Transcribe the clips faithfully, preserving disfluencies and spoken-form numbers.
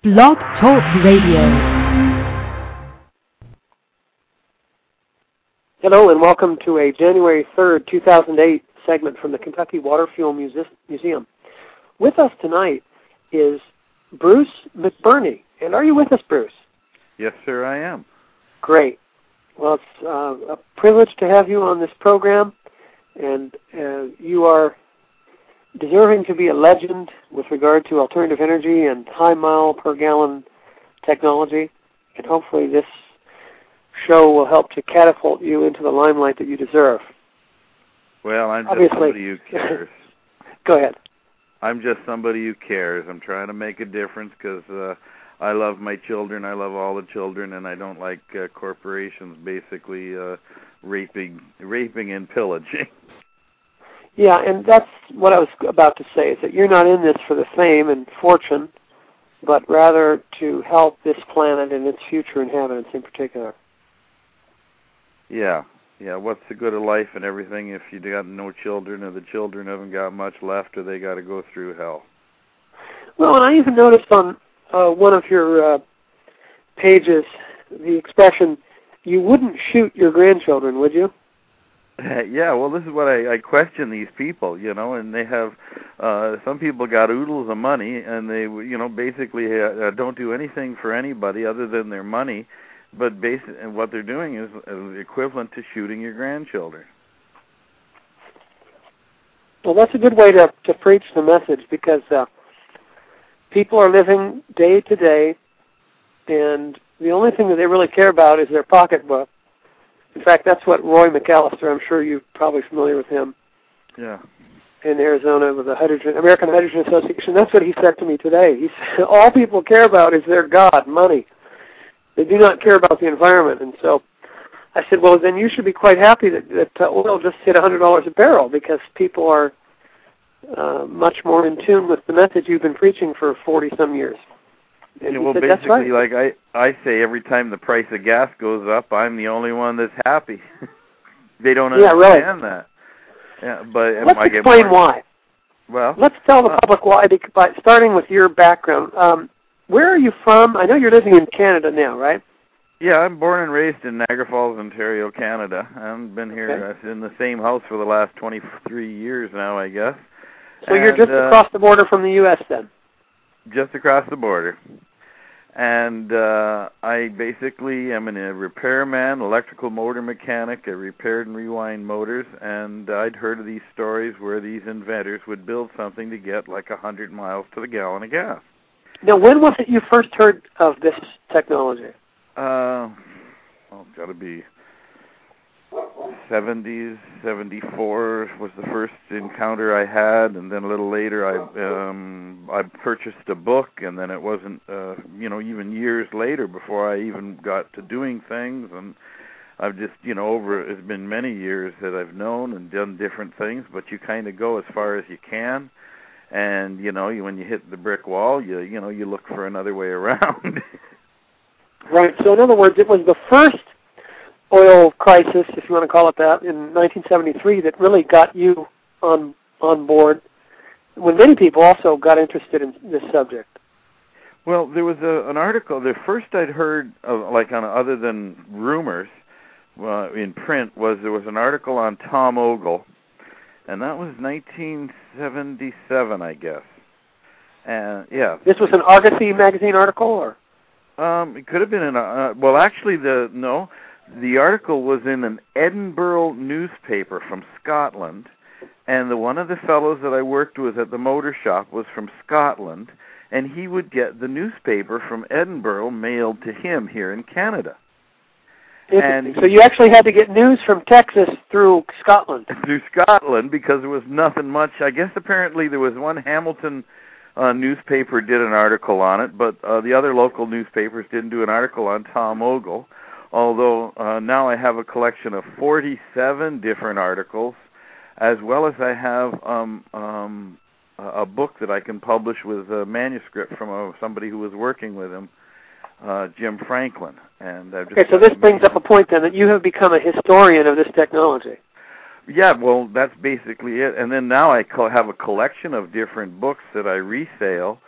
Blog Talk Radio. Hello and welcome to a January third, two thousand eight segment from the Kentucky Waterfuel Muse- Museum. With us tonight is Bruce McBurney. And are you with us, Bruce? Yes, sir, I am. Great. Well, it's uh, a privilege to have you on this program, and uh, you are deserving to be a legend with regard to alternative energy and high mile per gallon technology, and hopefully this show will help to catapult you into the limelight that you deserve. Well, I'm just Obviously. somebody who cares. Go ahead. I'm just somebody who cares. I'm trying to make a difference because uh, I love my children. I love all the children, and I don't like uh, corporations basically uh, raping, raping and pillaging. Yeah, and that's what I was about to say, is that you're not in this for the fame and fortune, but rather to help this planet and its future inhabitants in particular. Yeah, yeah. What's the good of life and everything if you got no children, or the children haven't got much left, or they got to go through hell? Well, and I even noticed on uh, one of your uh, pages the expression, you wouldn't shoot your grandchildren, would you? Yeah, well, this is what I, I question these people, you know, and they have, uh, some people got oodles of money, and they, you know, basically uh, don't do anything for anybody other than their money, but basi- and what they're doing is uh, equivalent to shooting your grandchildren. Well, that's a good way to, to preach the message, because uh, people are living day to day, and the only thing that they really care about is their pocketbook. In fact, that's what Roy McAllister, I'm sure you're probably familiar with him. Yeah. In Arizona with the Hydrogen, American Hydrogen Association. That's what he said to me today. He said, all people care about is their God, money. They do not care about the environment. And so I said, well, then you should be quite happy that, that uh, oil just hit one hundred dollars a barrel, because people are uh, much more in tune with the message you've been preaching for forty-some years. And Yeah, he well, said, basically, that's right. like I, I say, every time the price of gas goes up, I'm the only one that's happy. They don't understand yeah, right. that. Yeah, but Let's I get explain more, why. Well, let's tell the uh, public why, by starting with your background. Um, where are you from? I know you're living in Canada now, right? Yeah, I'm born and raised in Niagara Falls, Ontario, Canada. I've been here Okay. uh, in the same house for the last twenty-three years now, I guess. So and, you're just uh, across the border from the U S then? Just across the border. And uh, I basically am a repairman, electrical motor mechanic. I repaired and rewind motors, and I'd heard of these stories where these inventors would build something to get like one hundred miles to the gallon of gas. Now, when was it you first heard of this technology? Uh, well, it's got to be seventies, seventy-four was the first encounter I had, and then a little later I um, I purchased a book, and then it wasn't, uh, you know, even years later before I even got to doing things, and I've just, you know, over, it's been many years that I've known and done different things, but you kind of go as far as you can, and, you know, you, when you hit the brick wall, you, you know, you look for another way around. Right, so in other words, it was the first oil crisis, if you want to call it that, in nineteen seventy-three that really got you on on board, when many people also got interested in this subject. Well, there was a, an article, the first I'd heard of, like on other than rumors uh, in print, was there was an article on Tom Ogle, and that was nineteen seventy-seven, I guess. And yeah. This was an Argosy magazine article, or? Um, it could have been in a, uh, well, actually, the, no, the article was in an Edinburgh newspaper from Scotland, and the one of the fellows that I worked with at the motor shop was from Scotland, and he would get the newspaper from Edinburgh mailed to him here in Canada. And so you actually had to get news from Texas through Scotland. Through Scotland, because there was nothing much. I guess apparently there was one Hamilton uh, newspaper did an article on it, but uh, the other local newspapers didn't do an article on Tom Ogle. Although uh, now I have a collection of forty-seven different articles, as well as I have um, um, a book that I can publish with a manuscript from uh, somebody who was working with him, uh, Jim Franklin. And I've just okay, so this brings up a point then, that you have become a historian of this technology. Yeah, well, that's basically it. And then now I co- have a collection of different books that I resale,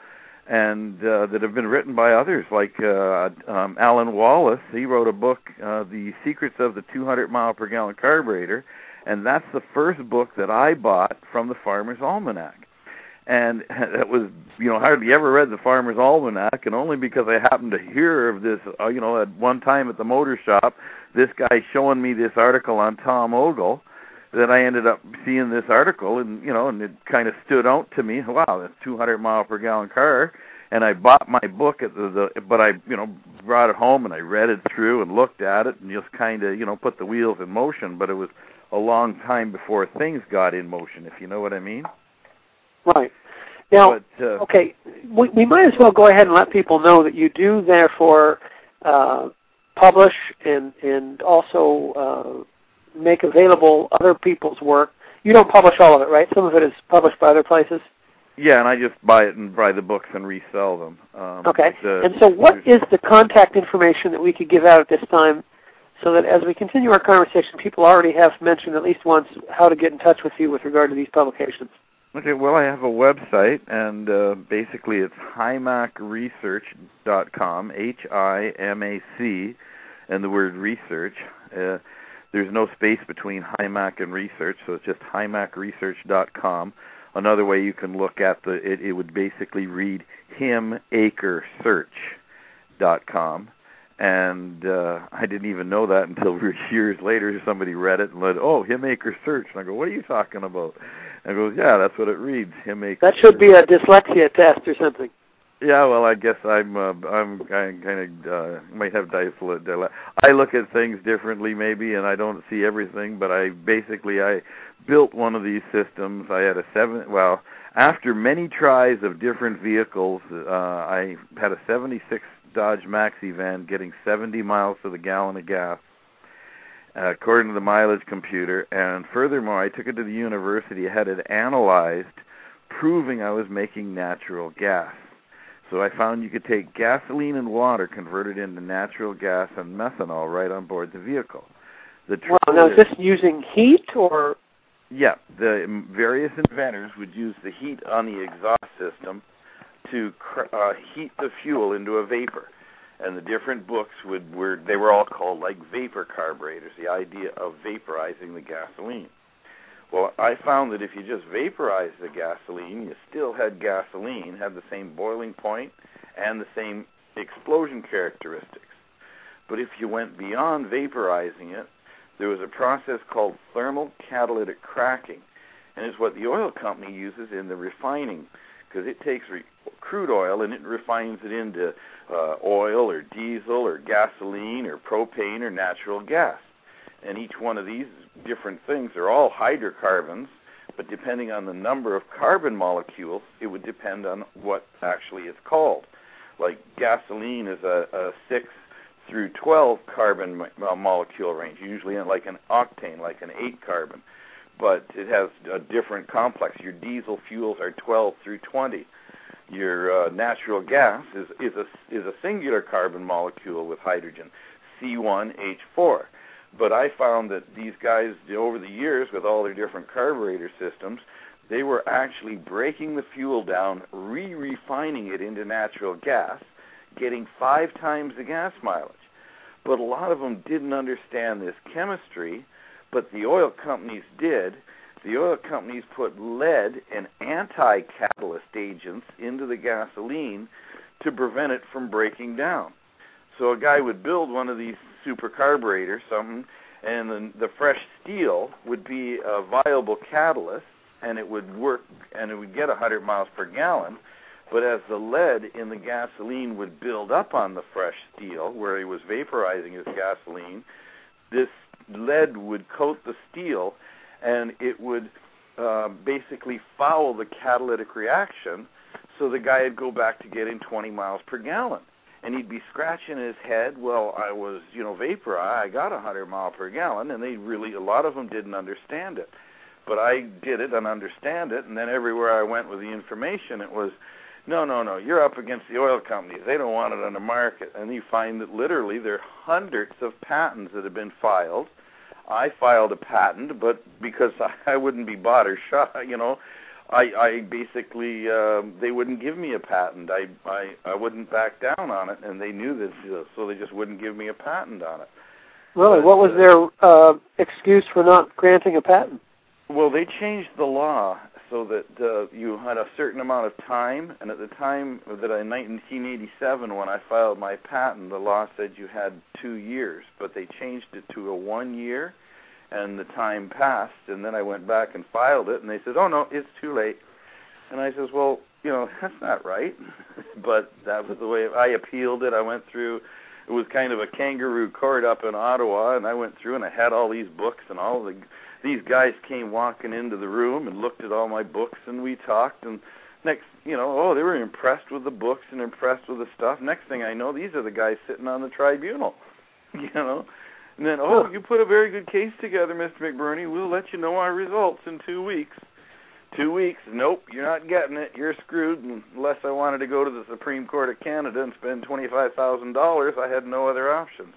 and uh, that have been written by others, like uh, um, Alan Wallace. He wrote a book, uh, The Secrets of the two hundred mile per gallon Carburetor, and that's the first book that I bought from the Farmer's Almanac. And that was, you know, hardly ever read the Farmer's Almanac, and only because I happened to hear of this, uh, you know, at one time at the motor shop, this guy showing me this article on Tom Ogle, that I ended up seeing this article, and, you know, and it kind of stood out to me. Wow, that's two hundred mile per gallon car. And I bought my book at the, the, but I, you know, brought it home and I read it through and looked at it and just kind of, you know, put the wheels in motion. But it was a long time before things got in motion, if you know what I mean. Right. Now, but, uh, okay, we, we might as well go ahead and let people know that you do, therefore, uh, publish and, and also uh, make available other people's work. You don't publish all of it, right? Some of it is published by other places? Yeah, and I just buy it and buy the books and resell them. Um, okay. The, and so what is the contact information that we could give out at this time so that as we continue our conversation, people already have mentioned at least once how to get in touch with you with regard to these publications? Okay, well, I have a website, and uh, basically it's himac research dot com, H I M A C, and the word research. Uh, there's no space between Himac and research, so it's just himac research dot com. Another way you can look at the, it, it would basically read him acre search dot com. And uh, I didn't even know that until years later. Somebody read it and said, "Oh, Himacre Search." And I go, "What are you talking about?" And I go, "Yeah, that's what it reads, Himacre." That should be a dyslexia test or something. Yeah, well, I guess I'm uh, I'm kind of uh, might have dyslexia. I look at things differently, maybe, and I don't see everything. But I basically I built one of these systems. I had a seven. Well, after many tries of different vehicles, uh, I had a seventy-six Dodge Maxi van getting seventy miles to the gallon of gas, uh, according to the mileage computer. And furthermore, I took it to the university, had it analyzed, proving I was making natural gas. So I found you could take gasoline and water, convert it into natural gas and methanol right on board the vehicle. The wow, now is this using heat or? Yeah, the various inventors would use the heat on the exhaust system to uh, heat the fuel into a vapor, and the different books would were they were all called like vapor carburetors, the idea of vaporizing the gasoline. Well, I found that if you just vaporized the gasoline, you still had gasoline, had the same boiling point and the same explosion characteristics. But if you went beyond vaporizing it, there was a process called thermal catalytic cracking, and it's what the oil company uses in the refining, because it takes re- crude oil and it refines it into uh, oil or diesel or gasoline or propane or natural gas. And each one of these different things are all hydrocarbons, but depending on the number of carbon molecules, it would depend on what actually it's called. Like gasoline is a, a six through twelve carbon mo- molecule range, usually in like an octane, like an eight carbon. But it has a different complex. Your diesel fuels are twelve through twenty. Your uh, natural gas is, is a is a singular carbon molecule with hydrogen, C one H four. But I found that these guys, over the years, with all their different carburetor systems, they were actually breaking the fuel down, re-refining it into natural gas, getting five times the gas mileage. But a lot of them didn't understand this chemistry, but the oil companies did. The oil companies put lead and anti-catalyst agents into the gasoline to prevent it from breaking down. So a guy would build one of these super carburetors, something, and the, the fresh steel would be a viable catalyst, and it would work, and it would get one hundred miles per gallon. But as the lead in the gasoline would build up on the fresh steel, where he was vaporizing his gasoline, this lead would coat the steel, and it would uh, basically foul the catalytic reaction, so the guy would go back to getting twenty miles per gallon. And he'd be scratching his head, well, I was, you know, vapor, I got one hundred miles per gallon, and they really, a lot of them didn't understand it. But I did it and understand it, and then everywhere I went with the information, it was, no, no, no, you're up against the oil companies. They don't want it on the market. And you find that literally there are hundreds of patents that have been filed. I filed a patent, but because I wouldn't be bought or shot, you know, I, I basically, uh, they wouldn't give me a patent. I, I, I wouldn't back down on it, and they knew this, so they just wouldn't give me a patent on it. Really? But, what was uh, their uh, excuse for not granting a patent? Well, they changed the law so that uh, you had a certain amount of time, and at the time that in nineteen eighty-seven, when I filed my patent, the law said you had two years, but they changed it to a one year, and the time passed, and then I went back and filed it, and they said, oh, no, it's too late. And I says, well, you know, that's not right. But that was the way, I appealed it. I went through, it was kind of a kangaroo court up in Ottawa, and I went through, and I had all these books, and all the these guys came walking into the room and looked at all my books, and we talked, and next, you know, oh, they were impressed with the books and impressed with the stuff. Next thing I know, these are the guys sitting on the tribunal, you know. And then, oh, you put a very good case together, Mister McBurney. We'll let you know our results in two weeks. Two weeks? Nope, you're not getting it. You're screwed. Unless I wanted to go to the Supreme Court of Canada and spend twenty-five thousand dollars, I had no other options.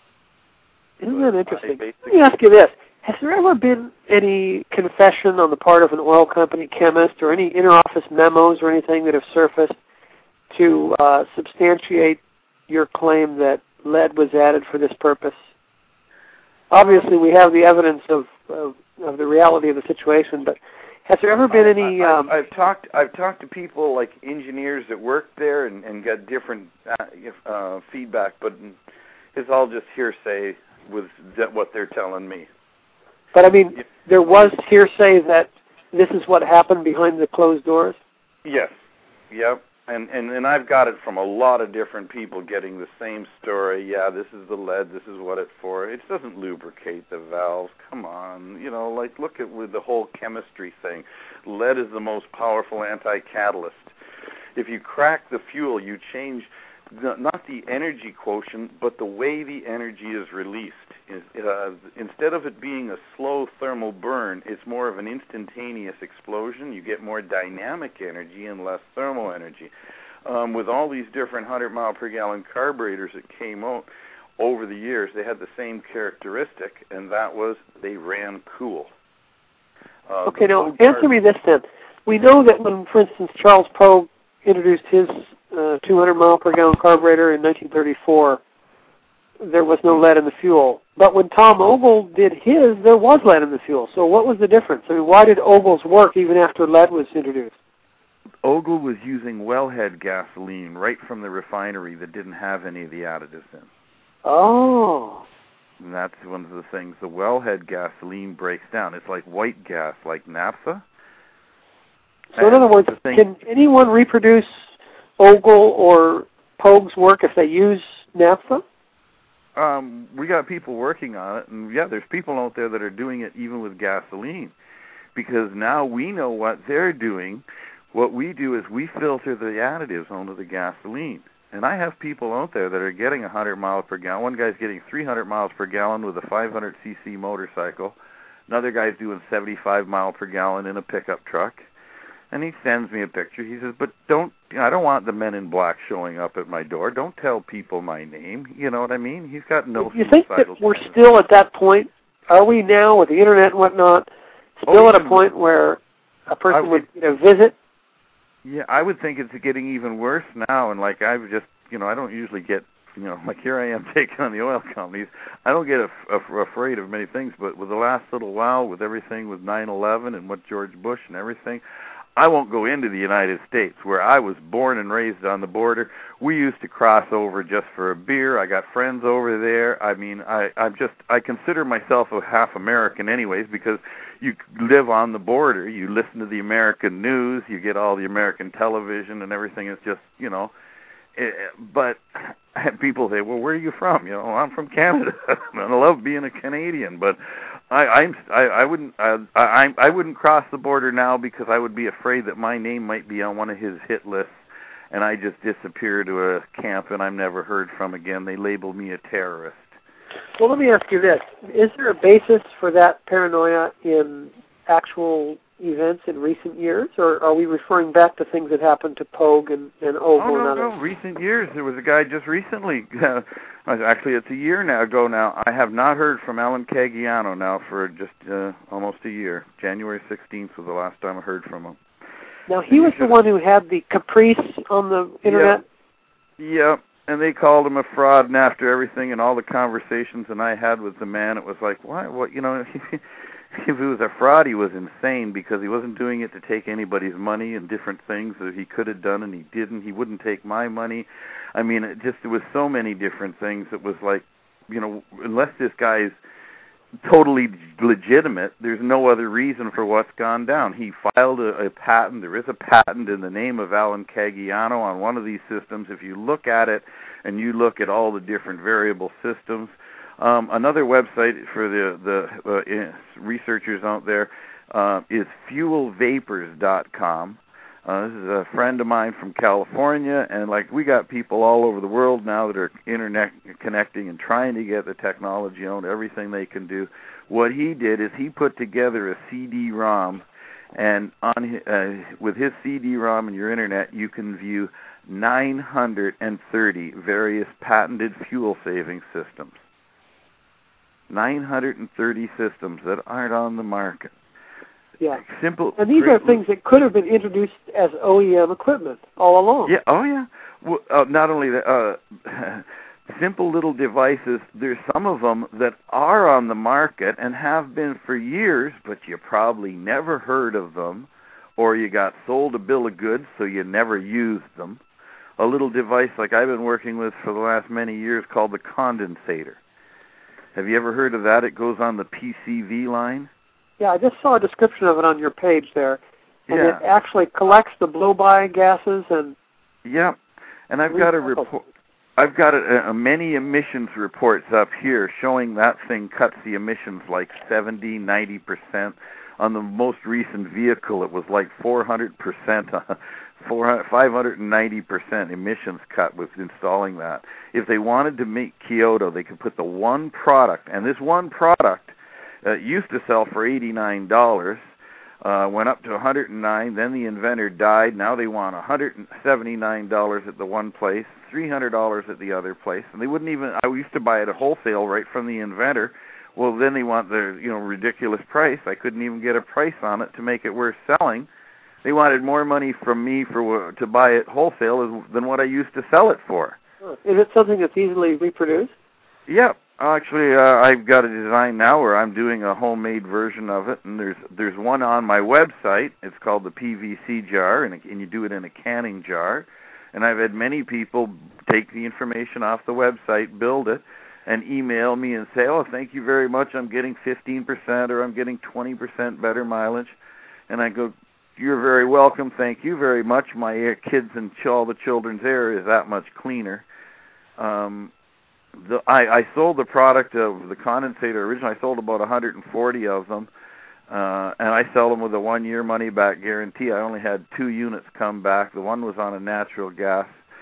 Isn't that interesting? Let me ask you this. Has there ever been any confession on the part of an oil company chemist or any inter-office memos or anything that have surfaced to uh, substantiate your claim that lead was added for this purpose? Obviously, we have the evidence of, of, of the reality of the situation, but has there ever been any... Um, I, I've talked I've talked to people like engineers that work there and, and got different uh, uh, feedback, but it's all just hearsay with what they're telling me. But, I mean, there was hearsay that this is what happened behind the closed doors? Yes. Yep. And, and and I've got it from a lot of different people getting the same story. Yeah, this is the lead. This is what it's for. It doesn't lubricate the valves. Come on. You know, like, look at with the whole chemistry thing. Lead is the most powerful anti-catalyst. If you crack the fuel, you change the, not the energy quotient, but the way the energy is released. Uh, instead of it being a slow thermal burn, it's more of an instantaneous explosion. You get more dynamic energy and less thermal energy. Um, with all these different one hundred mile per gallon carburetors that came out over the years, they had the same characteristic, and that was they ran cool. Uh, okay, now answer me this then. We know that when, for instance, Charles Pogue introduced his uh, two hundred mile per gallon carburetor in nineteen thirty-four, there was no lead in the fuel. But when Tom Ogle did his, there was lead in the fuel. So what was the difference? I mean, why did Ogle's work even after lead was introduced? Ogle was using wellhead gasoline right from the refinery that didn't have any of the additives in. Oh. And that's one of the things. The wellhead gasoline breaks down. It's like white gas, like naphtha. So in other words, can anyone reproduce Ogle or Pogue's work if they use naphtha? Um, we got people working on it, and yeah, there's people out there that are doing it even with gasoline, because now we know what they're doing. What we do is we filter the additives onto the gasoline, and I have people out there that are getting one hundred miles per gallon. One guy's getting three hundred miles per gallon with a five hundred c c motorcycle. Another guy's doing seventy-five miles per gallon in a pickup truck. And he sends me a picture. He says, but don't, you know, I don't want the men in black showing up at my door. Don't tell people my name. You know what I mean? He's got no You think that we're still at that point? Are we now, with the Internet and whatnot, still oh, at a point where a person would, would you know, visit? Yeah, I would think it's getting even worse now. And, like, I've just, you know, I don't usually get, you know, like here I am taking on the oil companies. I don't get af- af- afraid of many things, but with the last little while, with everything with nine eleven and what George Bush and everything, I won't go into the United States, where I was born and raised on the border. We used to cross over just for a beer. I got friends over there. I mean, I, I'm just, I consider myself a half American anyways, because you live on the border. You listen to the American news. You get all the American television and everything. It's just, you know, it, but people say, well, where are you from? You know, I'm from Canada, and I love being a Canadian, but I, I'm, I, I wouldn't, I, I, I wouldn't cross the border now because I would be afraid that my name might be on one of his hit lists, and I just disappear to a camp and I'm never heard from again. They label me a terrorist. Well, let me ask you this: is there a basis for that paranoia in actual events in recent years, or are we referring back to things that happened to Pogue and, and Ogle oh, no, and others? No, recent years. There was a guy just recently. Uh, Actually, it's a year now ago now. I have not heard from Alan Caggiano now for just uh, almost a year. January sixteenth was the last time I heard from him. Now, he was the one who had the Caprice on the Internet? Yep. yep. And they called him a fraud, and after everything and all the conversations that I had with the man, it was like, why? What? You know, if he was a fraud, he was insane because he wasn't doing it to take anybody's money and different things that he could have done, and he didn't. He wouldn't take my money. I mean, it just there was so many different things. It was like, you know, unless this guy's totally legitimate, there's no other reason for what's gone down. He filed a, a patent. There is a patent in the name of Alan Caggiano on one of these systems. If you look at it and you look at all the different variable systems, um, another website for the, the uh, researchers out there uh, is fuel vapors dot com. Uh, this is a friend of mine from California, and like we got people all over the world now that are internet connecting and trying to get the technology on everything they can do. What he did is he put together a C D ROM, and on uh, with his C D ROM and your internet, you can view nine hundred thirty various patented fuel-saving systems. nine hundred thirty systems that aren't on the market. Yeah. Simple. And these are things that could have been introduced as O E M equipment all along. Yeah. Oh, yeah. Well, uh, not only that, uh, simple little devices. There's some of them that are on the market and have been for years, but you probably never heard of them, or you got sold a bill of goods, so you never used them. A little device like I've been working with for the last many years called the condensator. Have you ever heard of that? It goes on the P C V line. Yeah, I just saw a description of it on your page there. And yeah. it actually collects the blow-by gases and... Yeah, and I've got a report. I've got a, a many emissions reports up here showing that thing cuts the emissions like seventy, ninety percent. On the most recent vehicle, it was like four hundred percent, five hundred ninety percent emissions cut with installing that. If they wanted to make Kyoto, they could put the one product, and this one product uh, used to sell for eighty-nine dollars, uh, went up to one hundred nine dollars, then the inventor died. Now they want one hundred seventy-nine dollars at the one place, three hundred dollars at the other place, and they wouldn't even, I used to buy it at wholesale right from the inventor. Well, then they want the, you know, ridiculous price. I couldn't even get a price on it to make it worth selling. They wanted more money from me for to buy it wholesale than what I used to sell it for. Is it something that's easily reproduced? Yeah. Actually, uh, I've got a design now where I'm doing a homemade version of it, and there's there's one on my website. It's called the P V C jar, and, and you do it in a canning jar. And I've had many people take the information off the website, build it, and email me and say, oh, thank you very much, I'm getting fifteen percent or I'm getting twenty percent better mileage. And I go, you're very welcome, thank you very much. My air, kids and all the children's air is that much cleaner. Um, the, I, I sold the product of the condensator originally. I sold about one hundred forty of them, uh, and I sell them with a one-year money-back guarantee. I only had two units come back. The one was on a natural gas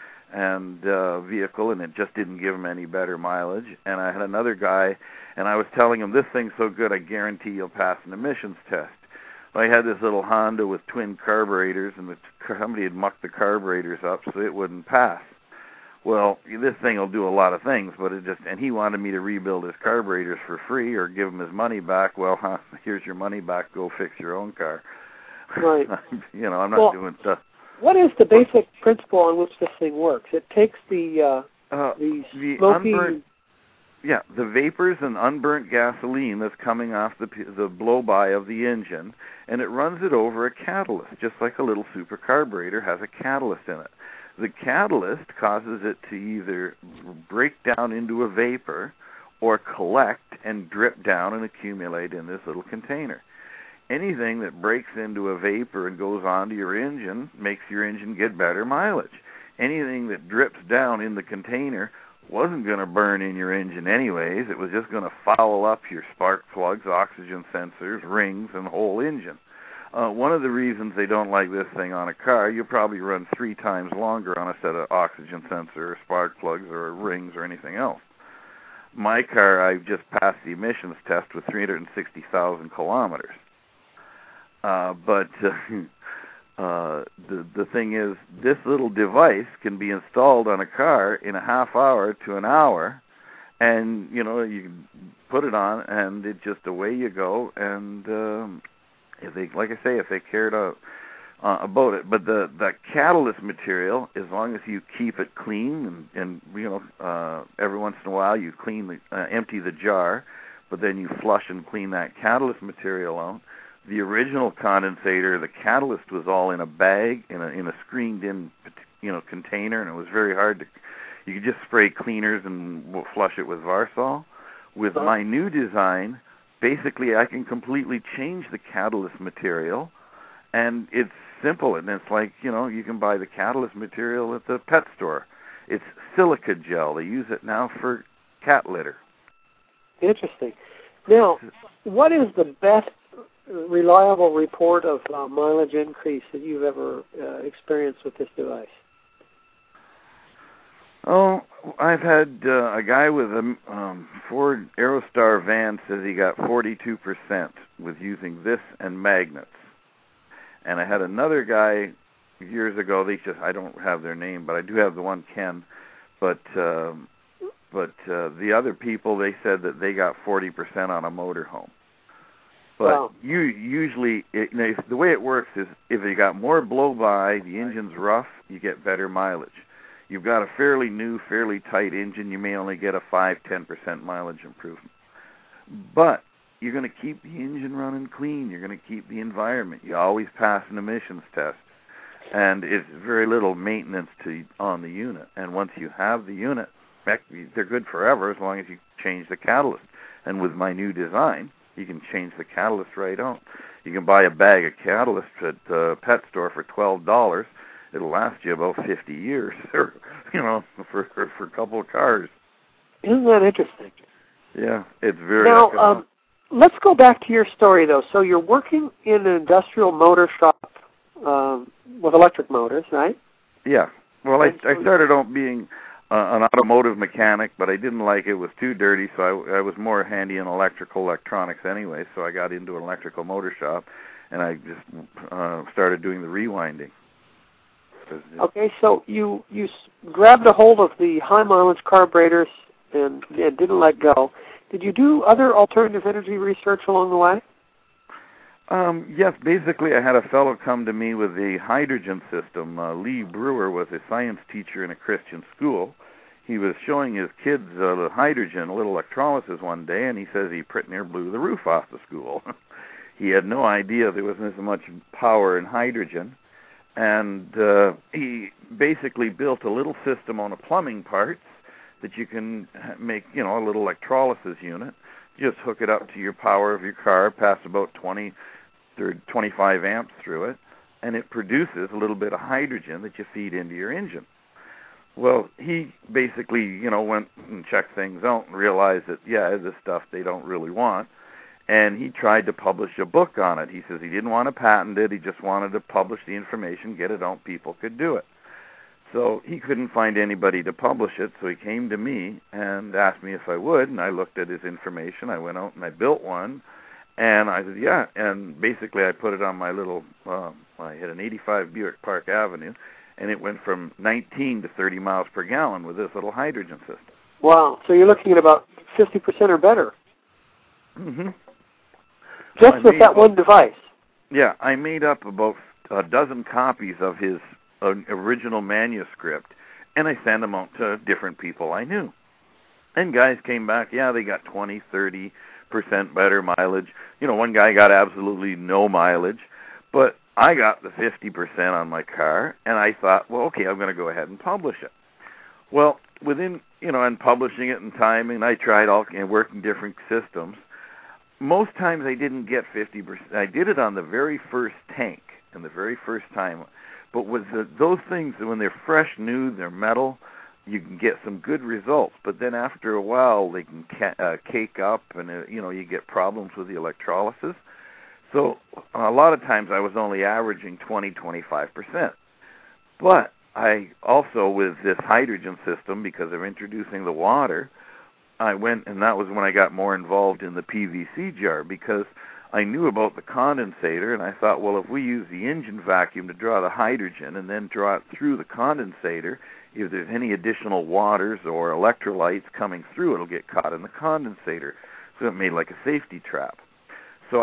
and uh, vehicle, and it just didn't give him any better mileage. And I had another guy, and I was telling him, this thing's so good, I guarantee you'll pass an emissions test. Well, I had this little Honda with twin carburetors, and the, somebody had mucked the carburetors up so it wouldn't pass. Well, this thing will do a lot of things, but it just, and he wanted me to rebuild his carburetors for free or give him his money back. Well, huh, here's your money back, go fix your own car. Right. You know, I'm not well, doing stuff. What is the basic principle on which this thing works? It takes the uh, uh, the, the smoky... unburnt, yeah, the vapors and unburnt gasoline that's coming off the the blow-by of the engine, and it runs it over a catalyst, just like a little super carburetor has a catalyst in it. The catalyst causes it to either break down into a vapor or collect and drip down and accumulate in this little container. Anything that breaks into a vapor and goes onto your engine makes your engine get better mileage. Anything that drips down in the container wasn't going to burn in your engine anyways. It was just going to foul up your spark plugs, oxygen sensors, rings, and the whole engine. Uh, one of the reasons they don't like this thing on a car, you'll probably run three times longer on a set of oxygen sensor or spark plugs or rings or anything else. My car, I've just passed the emissions test with three hundred sixty thousand kilometers. Uh, but uh, uh, the the thing is, this little device can be installed on a car in a half hour to an hour, and you know you put it on, and it just away you go. And um, if they, like I say, if they care to uh, about it. But the, the catalyst material, as long as you keep it clean, and, and you know, uh, every once in a while you clean the, uh, empty the jar, but then you flush and clean that catalyst material out. The original condensator, the catalyst was all in a bag, in a in a screened-in, you know, container, and it was very hard to. You could just spray cleaners and flush it with Varsol. With my new design, basically I can completely change the catalyst material, and it's simple. And it's like, you know, you can buy the catalyst material at the pet store. It's silica gel. They use it now for cat litter. Interesting. Now, what is the best reliable report of uh, mileage increase that you've ever uh, experienced with this device? Oh, I've had uh, a guy with a um, Ford Aerostar van says he got forty-two percent with using this and magnets. And I had another guy years ago, they just, I don't have their name, but I do have the one, Ken, but um, but uh, the other people, they said that they got forty percent on a motorhome. But wow. you usually, it, you know, the way it works is if you got more blow-by, the engine's rough, you get better mileage. You've got a fairly new, fairly tight engine, you may only get a five to ten percent mileage improvement. But you're going to keep the engine running clean. You're going to keep the environment. You always pass an emissions test. And it's very little maintenance to on the unit. And once you have the unit, they're good forever as long as you change the catalyst. And with my new design, you can change the catalyst right out. You can buy a bag of catalyst at the pet store for twelve dollars. It'll last you about fifty years, or, you know, for, for for a couple of cars. Isn't that interesting? Yeah, it's very. Now, um, let's go back to your story, though. So you're working in an industrial motor shop um, with electric motors, right? Yeah. Well, I, I started out being uh, an automotive mechanic, but I didn't like it. It was too dirty, so I, I was more handy in electrical electronics anyway, so I got into an electrical motor shop, and I just uh, started doing the rewinding. Okay, so you you grabbed a hold of the high mileage carburetors and, and didn't let go. Did you do other alternative energy research along the way? Um, yes, basically I had a fellow come to me with the hydrogen system. Uh, Lee Brewer was a science teacher in a Christian school. He was showing his kids uh, the hydrogen, a little electrolysis one day, and he says he pretty near blew the roof off the school. He had no idea there was this much power in hydrogen. And uh, he basically built a little system on a plumbing parts that you can make, you know, a little electrolysis unit. Just hook it up to your power of your car, pass about twenty or twenty-five amps through it, and it produces a little bit of hydrogen that you feed into your engine. Well, he basically, you know, went and checked things out and realized that, yeah, this stuff they don't really want. And he tried to publish a book on it. He says he didn't want to patent it. He just wanted to publish the information, get it out, people could do it. So he couldn't find anybody to publish it, so he came to me and asked me if I would, and I looked at his information. I went out and I built one, and I said, yeah. And basically I put it on my little, uh, I had an eighty-five Buick Park Avenue, and it went from nineteen to thirty miles per gallon with this little hydrogen system. Wow. So you're looking at about fifty percent or better. Mm-hmm. Just with that one device. Yeah, I made up about a dozen copies of his uh, original manuscript, and I sent them out to different people I knew. And guys came back, yeah, they got twenty, thirty percent better mileage. You know, one guy got absolutely no mileage, but I got the fifty percent on my car, and I thought, well, okay, I'm going to go ahead and publish it. Well, within, you know, and publishing it in time, and I tried all, and working different systems. Most times I didn't get fifty percent. I did it on the very first tank and the very first time. But with the, those things, when they're fresh, new, they're metal, you can get some good results. But then after a while, they can ca- uh, cake up, and uh, you know you get problems with the electrolysis. So a lot of times I was only averaging twenty, twenty-five percent. But I also, with this hydrogen system, because of introducing the water, I went, and that was when I got more involved in the P V C jar, because I knew about the condensator, and I thought, well, if we use the engine vacuum to draw the hydrogen and then draw it through the condensator, if there's any additional waters or electrolytes coming through, it'll get caught in the condensator. So it made like a safety trap. So I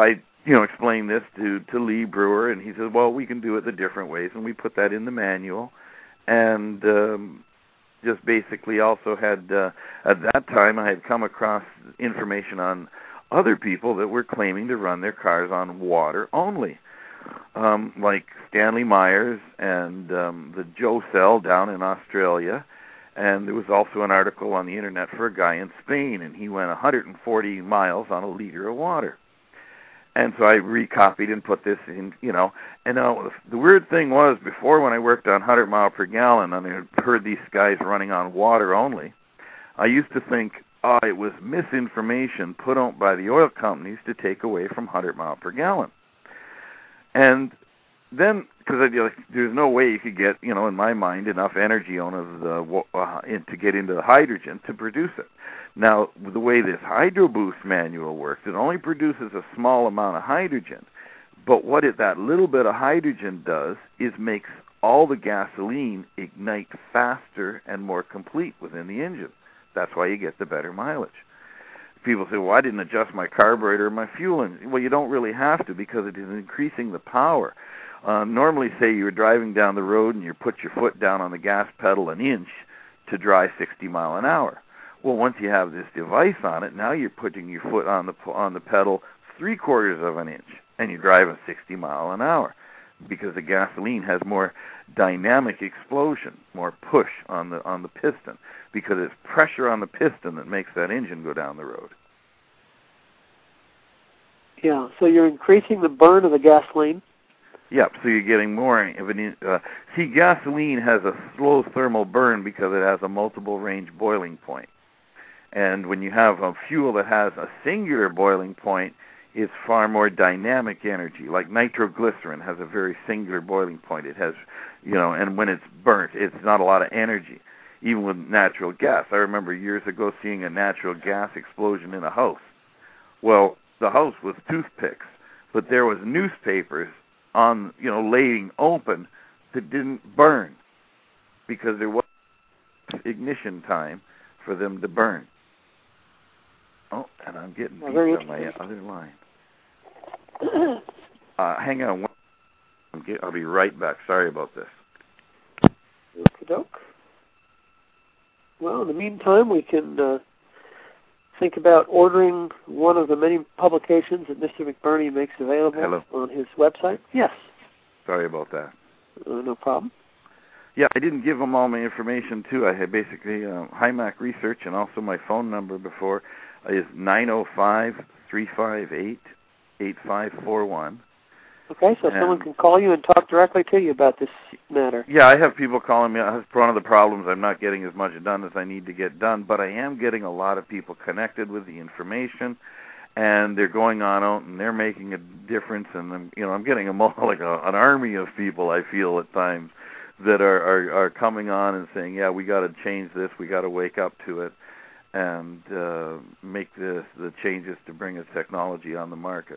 you know, explained this to, to Lee Brewer, and he said, well, we can do it the different ways, and we put that in the manual. And um, just basically also had, uh, at that time, I had come across information on other people that were claiming to run their cars on water only, um, like Stanley Myers and um, the Joe Cell down in Australia. And there was also an article on the internet for a guy in Spain, and he went one hundred forty miles on a liter of water. And so I recopied and put this in, you know. And uh, the weird thing was, before when I worked on one hundred mile per gallon and I heard these guys running on water only, I used to think, oh, it was misinformation put out by the oil companies to take away from one hundred mile per gallon. And then, because there's no way you could get, you know, in my mind, enough energy out of the uh, in, to get into the hydrogen to produce it. Now, the way this HydroBoost manual works, it only produces a small amount of hydrogen, but what it, that little bit of hydrogen does is makes all the gasoline ignite faster and more complete within the engine. That's why you get the better mileage. People say, well, I didn't adjust my carburetor or my fuel engine. Well, you don't really have to, because it is increasing the power. Uh, normally, say you're driving down the road and you put your foot down on the gas pedal an inch to drive sixty mile an hour. Well, once you have this device on it, now you're putting your foot on the on the pedal three quarters of an inch, and you're driving sixty mile an hour, because the gasoline has more dynamic explosion, more push on the on the piston, because it's pressure on the piston that makes that engine go down the road. Yeah, so you're increasing the burn of the gasoline. Yep, so you're getting more of an... Uh, see, gasoline has a slow thermal burn because it has a multiple range boiling point. And when you have a fuel that has a singular boiling point, it's far more dynamic energy. Like nitroglycerin has a very singular boiling point. It has, you know, and when it's burnt, it's not a lot of energy. Even with natural gas. I remember years ago seeing a natural gas explosion in a house. Well, the house was toothpicks, but there was newspapers on, you know, laying open that didn't burn because there was ignition time for them to burn. Oh, and I'm getting beat on my other line. Uh, hang on. I'll be right back. Sorry about this. Okey-doke. Well, in the meantime, we can uh, think about ordering one of the many publications that Mister McBurney makes available Hello. on his website. Yes. Sorry about that. Uh, no problem. Yeah, I didn't give them all my information, too. I had basically uh, HiMac Research, and also my phone number before is nine oh five, three five eight, eight five four one. Okay, so and someone can call you and talk directly to you about this matter. Yeah, I have people calling me. That's one of the problems. I'm not getting as much done as I need to get done, but I am getting a lot of people connected with the information, and they're going on out and they're making a difference. And I'm, you know, I'm getting a like a, an army of people. I feel at times that are are, are coming on and saying, "Yeah, we got to change this. We got to wake up to it, and uh, make the the changes to bring a technology on the market."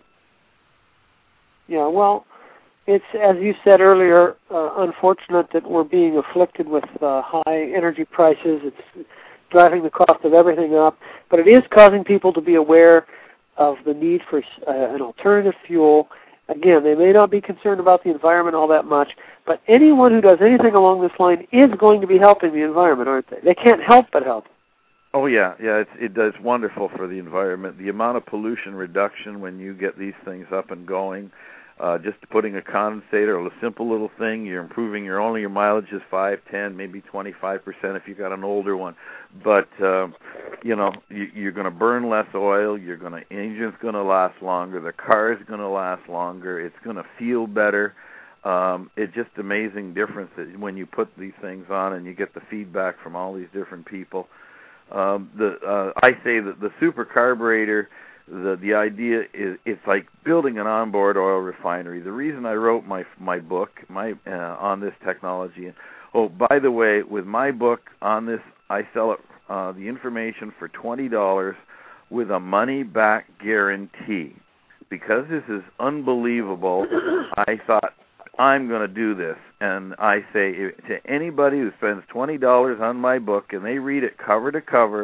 Yeah, well, it's, as you said earlier, uh, unfortunate that we're being afflicted with uh, high energy prices. It's driving the cost of everything up, but it is causing people to be aware of the need for uh, an alternative fuel. Again, they may not be concerned about the environment all that much, but anyone who does anything along this line is going to be helping the environment, aren't they? They can't help but help. Oh, yeah, yeah, it's, it does wonderful for the environment. The amount of pollution reduction when you get these things up and going, Uh, just putting a condensator, a simple little thing, you're improving your only your mileage is five, ten, maybe twenty-five percent if you got an older one. But uh, you know, you, you're going to burn less oil. You're going to engine's going to last longer. The car is going to last longer. It's going to feel better. Um, it's just amazing difference that when you put these things on and you get the feedback from all these different people. Um, the uh, I say that the super carburetor. The the idea is it's like building an onboard oil refinery. The reason I wrote my my book my uh, on this technology. Oh, by the way, with my book on this, I sell it uh, the information for twenty dollars with a money back guarantee. Because this is unbelievable, I thought I'm going to do this, and I say to anybody who spends twenty dollars on my book and they read it cover to cover,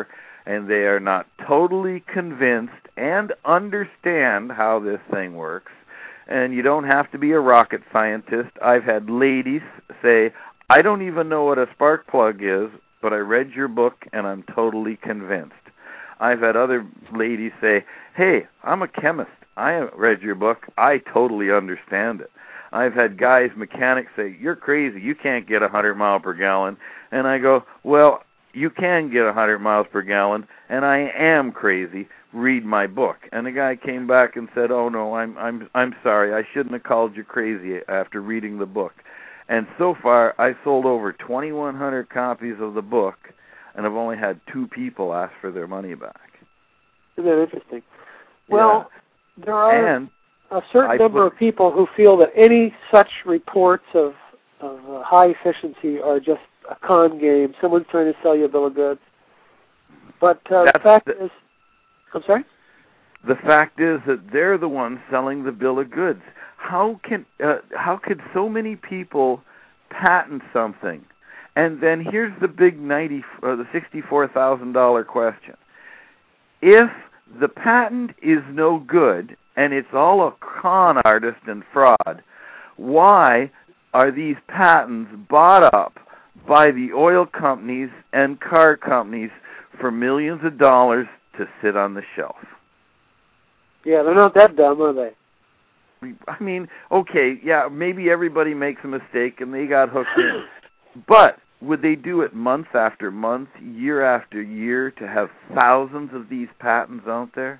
and they are not totally convinced and understand how this thing works. And you don't have to be a rocket scientist. I've had ladies say, I don't even know what a spark plug is, but I read your book and I'm totally convinced. I've had other ladies say, hey, I'm a chemist. I read your book. I totally understand it. I've had guys, mechanics, say, you're crazy. You can't get one hundred miles per gallon. And I go, well, you can get one hundred miles per gallon, and I am crazy. Read my book. And the guy came back and said, oh, no, I'm I'm I'm sorry. I shouldn't have called you crazy after reading the book. And so far, I sold over twenty-one hundred copies of the book, and I've only had two people ask for their money back. Isn't that interesting? Well, yeah. there are and a certain I number put, of people who feel that any such reports of, of uh, high efficiency are just a con game. Someone's trying to sell you a bill of goods. But uh, the fact the, is... I'm sorry? The fact is that they're the ones selling the bill of goods. How can uh, how could so many people patent something? And then here's the big ninety uh, the sixty-four thousand dollar question: if the patent is no good and it's all a con artist and fraud, why are these patents bought up by the oil companies and car companies for millions of dollars to sit on the shelf? Yeah, they're not that dumb, are they? I mean, okay, yeah, maybe everybody makes a mistake and they got hooked in. But would they do it month after month, year after year, to have thousands of these patents out there?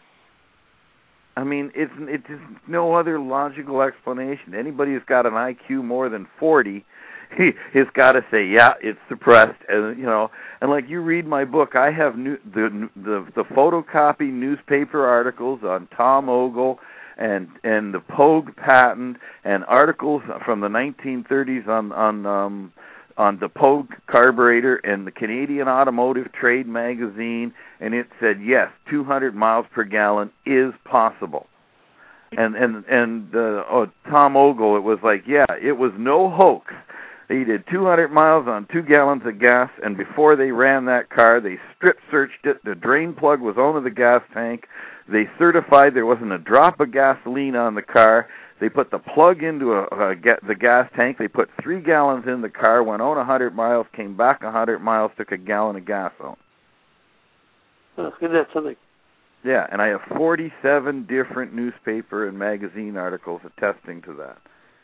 I mean, it's it's no other logical explanation. Anybody who's got an I Q more than forty, he has got to say, yeah, it's suppressed, and you know. And like you read my book, I have new, the the the photocopy newspaper articles on Tom Ogle and and the Pogue patent, and articles from the nineteen thirties on on um, on the Pogue carburetor and the Canadian Automotive Trade magazine, and it said yes, two hundred miles per gallon is possible. And and and uh, oh, Tom Ogle, it was like, yeah, it was no hoax. He did two hundred miles on two gallons of gas, and before they ran that car, they strip searched it. The drain plug was over the gas tank. They certified there wasn't a drop of gasoline on the car. They put the plug into a, a get the gas tank. They put three gallons in the car, went on one hundred miles, came back one hundred miles, took a gallon of gas home. Oh, isn't that something? Yeah, and I have forty-seven different newspaper and magazine articles attesting to that.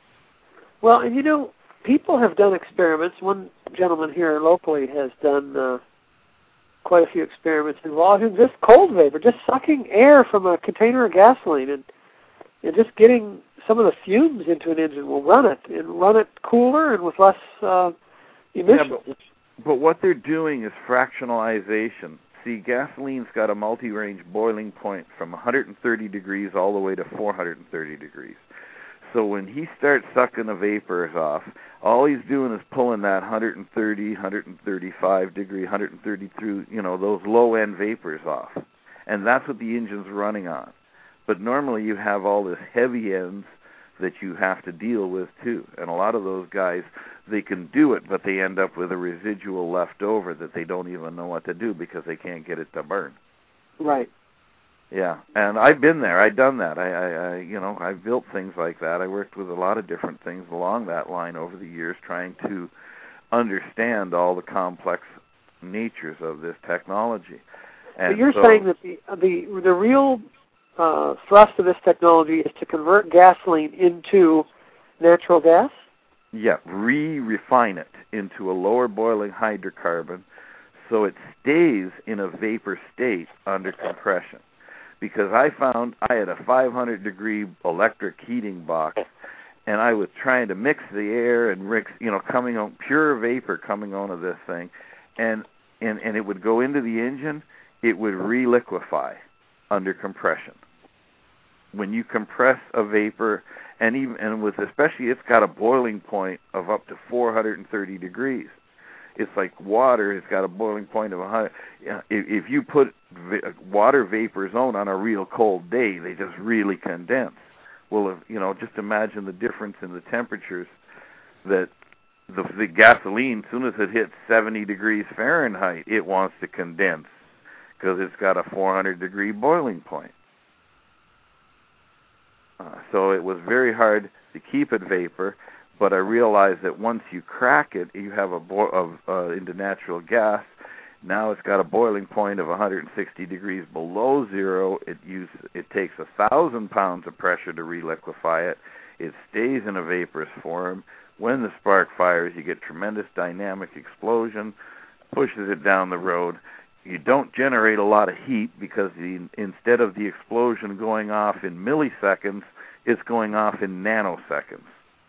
Well, and you know, people have done experiments. One gentleman here locally has done uh, quite a few experiments involving just cold vapor, just sucking air from a container of gasoline and, and just getting some of the fumes into an engine will run it and run it cooler and with less uh, emissions. Yeah, but, but what they're doing is fractionalization. See, gasoline's got a multi-range boiling point from one hundred thirty degrees all the way to four hundred thirty degrees. So when he starts sucking the vapors off, all he's doing is pulling that one hundred thirty, one hundred thirty-five degree, one hundred thirty through, you know, those low-end vapors off. And that's what the engine's running on. But normally you have all this heavy ends that you have to deal with too. And a lot of those guys, they can do it, but they end up with a residual left over that they don't even know what to do because they can't get it to burn. Right. Yeah, and I've been there. I've done that. I, I, I, you know, I've built things like that. I worked with a lot of different things along that line over the years, trying to understand all the complex natures of this technology. And so you're so, saying that the the the real uh, thrust of this technology is to convert gasoline into natural gas? Yeah, re-refine it into a lower boiling hydrocarbon so it stays in a vapor state under compression. Because I found I had a five hundred degree electric heating box, and I was trying to mix the air and mix, you know, coming on pure vapor coming on of this thing, and and and it would go into the engine, it would re-liquefy under compression. When you compress a vapor, and even and with especially it's got a boiling point of up to four hundred thirty degrees. It's like water has got a boiling point of one hundred. If, if you put va- water vapor zone on a real cold day, they just really condense. Well, if, you know, just imagine the difference in the temperatures that the, the gasoline, as soon as it hits seventy degrees Fahrenheit, it wants to condense. because it's got a four hundred degree boiling point. Uh, so it was very hard to keep it vapor, but I realized that once you crack it, you have a bo- of uh, into natural gas. Now it's got a boiling point of one hundred sixty degrees below zero. It use it takes a thousand pounds of pressure to reliquefy it. It stays in a vaporous form. When the spark fires, you get tremendous dynamic explosion, pushes it down the road. You don't generate a lot of heat because the, instead of the explosion going off in milliseconds, it's going off in nanoseconds.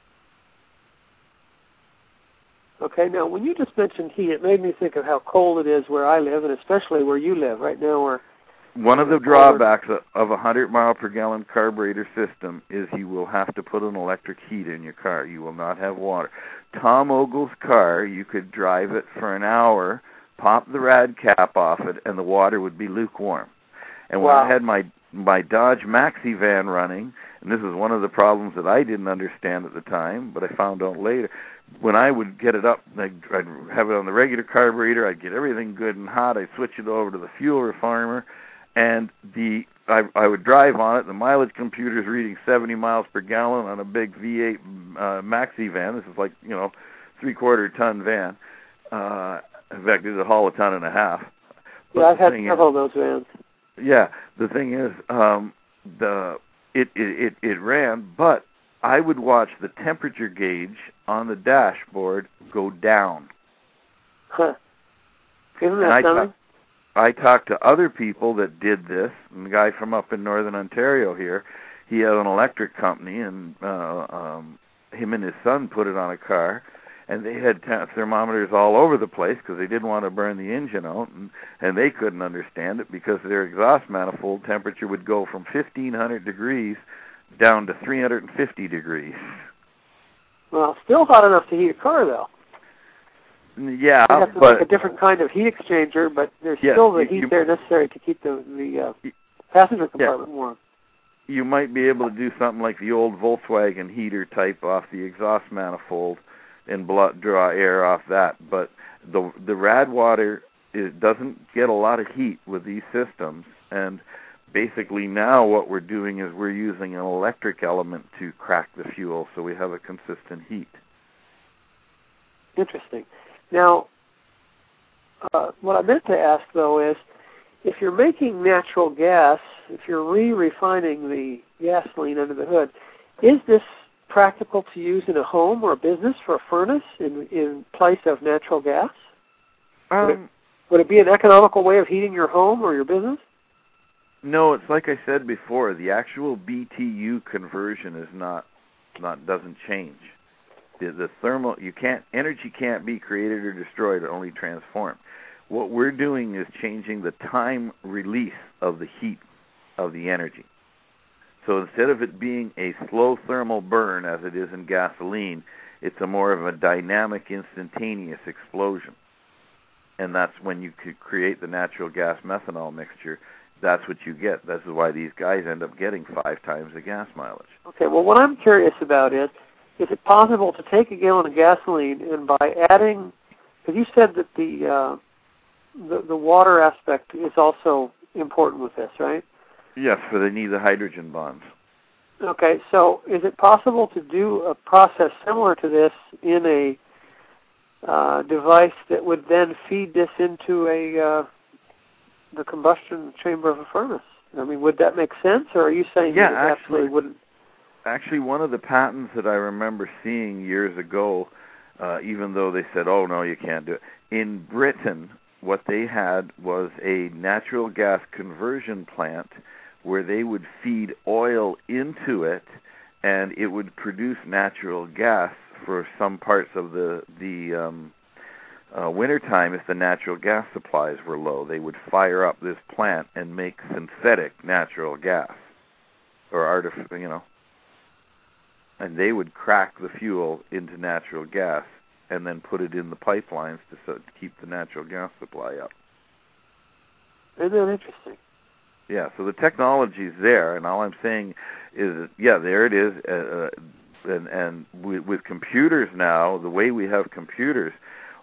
Okay, now when you just mentioned heat, it made me think of how cold it is where I live, and especially where you live right now. Where one of the drawbacks of a one hundred mile per gallon carburetor system is you will have to put an electric heat in your car. You will not have water. Tom Ogle's car, you could drive it for an hour, pop the rad cap off it, and the water would be lukewarm. And when wow. I had my my Dodge Maxi van running, and this is one of the problems that I didn't understand at the time, but I found out later, when I would get it up, I'd, I'd have it on the regular carburetor, I'd get everything good and hot, I'd switch it over to the fuel reformer, and the I, I would drive on it, the mileage computer's reading seventy miles per gallon on a big V eight uh, Maxi van. This is like, you know, three-quarter ton van. Uh, in fact, it's a haul a ton and a half. But yeah, I've had several of those vans. Yeah, the thing is, um, the it, it, it, it ran, but I would watch the temperature gauge on the dashboard go down. Huh. Isn't that and something? I, I talked to other people that did this, and the guy from up in northern Ontario here, he had an electric company, and uh, um, him and his son put it on a car, and they had t- thermometers all over the place because they didn't want to burn the engine out, and, and they couldn't understand it because their exhaust manifold temperature would go from fifteen hundred degrees down to three hundred fifty degrees. Well, still hot enough to heat a car, though. Yeah, you have to but make a different kind of heat exchanger, but there's yes, still the you, heat you, there necessary to keep the the uh, passenger compartment yeah. warm. You might be able to do something like the old Volkswagen heater type off the exhaust manifold and blow, draw air off that, but the the rad water it doesn't get a lot of heat with these systems, and basically now what we're doing is we're using an electric element to crack the fuel so we have a consistent heat. Interesting. Now, uh, what I meant to ask, though, is if you're making natural gas, if you're re-refining the gasoline under the hood, is this practical to use in a home or a business for a furnace in, in place of natural gas? Um, would, it, would it be an economical way of heating your home or your business? No, it's like I said before. The actual B T U conversion is not, not doesn't change. The, the thermal you can't energy can't be created or destroyed, only transformed. What we're doing is changing the time release of the heat of the energy. So instead of it being a slow thermal burn as it is in gasoline, it's a more of a dynamic, instantaneous explosion. And that's when you could create the natural gas methanol mixture. That's what you get. That's why these guys end up getting five times the gas mileage. Okay, well, what I'm curious about is, is it possible to take a gallon of gasoline and by adding, because you said that the, uh, the the water aspect is also important with this, right? Yes, for they need the hydrogen bonds. Okay, so is it possible to do a process similar to this in a uh, device that would then feed this into a uh, the combustion chamber of a furnace? I mean, would that make sense, or are you saying yeah, that it actually, absolutely wouldn't? Actually, one of the patents that I remember seeing years ago, uh, even though they said, oh, no, you can't do it, in Britain, what they had was a natural gas conversion plant where they would feed oil into it, and it would produce natural gas for some parts of the the um, uh, wintertime if the natural gas supplies were low. They would fire up this plant and make synthetic natural gas, or artificial, you know, and they would crack the fuel into natural gas and then put it in the pipelines to, so, to keep the natural gas supply up. Isn't that interesting? Yeah, so the technology's there, and all I'm saying is, that, yeah, there it is. Uh, and and with, with computers now, the way we have computers,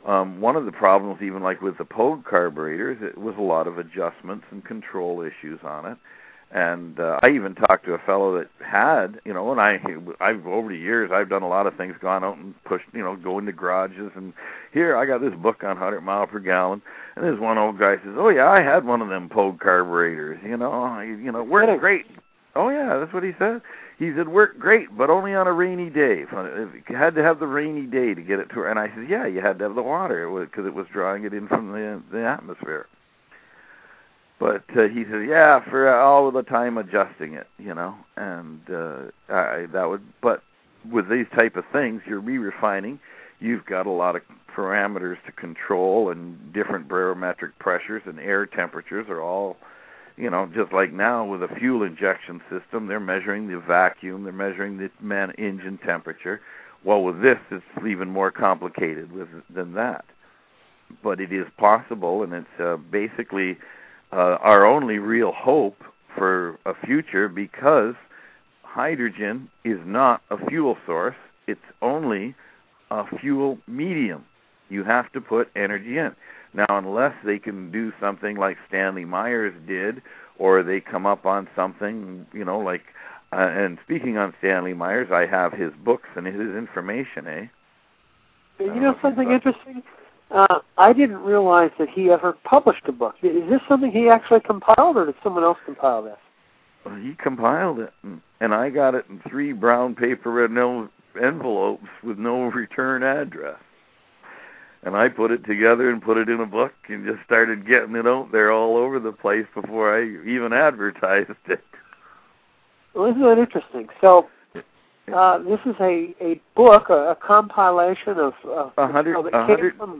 Um, one of the problems, even like with the Pogue carburetors, it was a lot of adjustments and control issues on it. And uh, I even talked to a fellow that had, you know, and I, I've over the years, I've done a lot of things, gone out and pushed, you know, go into garages, and here I got this book on one hundred mile per gallon, and this one old guy says, oh yeah, I had one of them Pogue carburetors, you know, you know, worked great. Oh yeah, that's what he said. He said, worked great, but only on a rainy day. You had to have the rainy day to get it to, and I said, yeah, you had to have the water, because it was drawing it in from the, the atmosphere. But uh, he said, yeah, for all the time adjusting it, you know, and uh, I, that would. But with these type of things, you're re-refining. You've got a lot of parameters to control, and different barometric pressures and air temperatures are all, you know, just like now with a fuel injection system, they're measuring the vacuum, they're measuring the man engine temperature. Well, with this, it's even more complicated with, than that. But it is possible, and it's uh, basically Uh, our only real hope for a future, because hydrogen is not a fuel source. It's only a fuel medium. You have to put energy in. Now, unless they can do something like Stanley Myers did, or they come up on something, you know, like, uh, and speaking on Stanley Myers, I have his books and his information, eh? You know something interesting? Uh, I didn't realize that he ever published a book. Is this something he actually compiled, or did someone else compile this? Well, he compiled it, and, and I got it in three brown paper envelopes with no return address. And I put it together and put it in a book and just started getting it out there all over the place before I even advertised it. Well, isn't that interesting? So uh, this is a, a book, a, a compilation of... of a hundred, of it a hundred, from,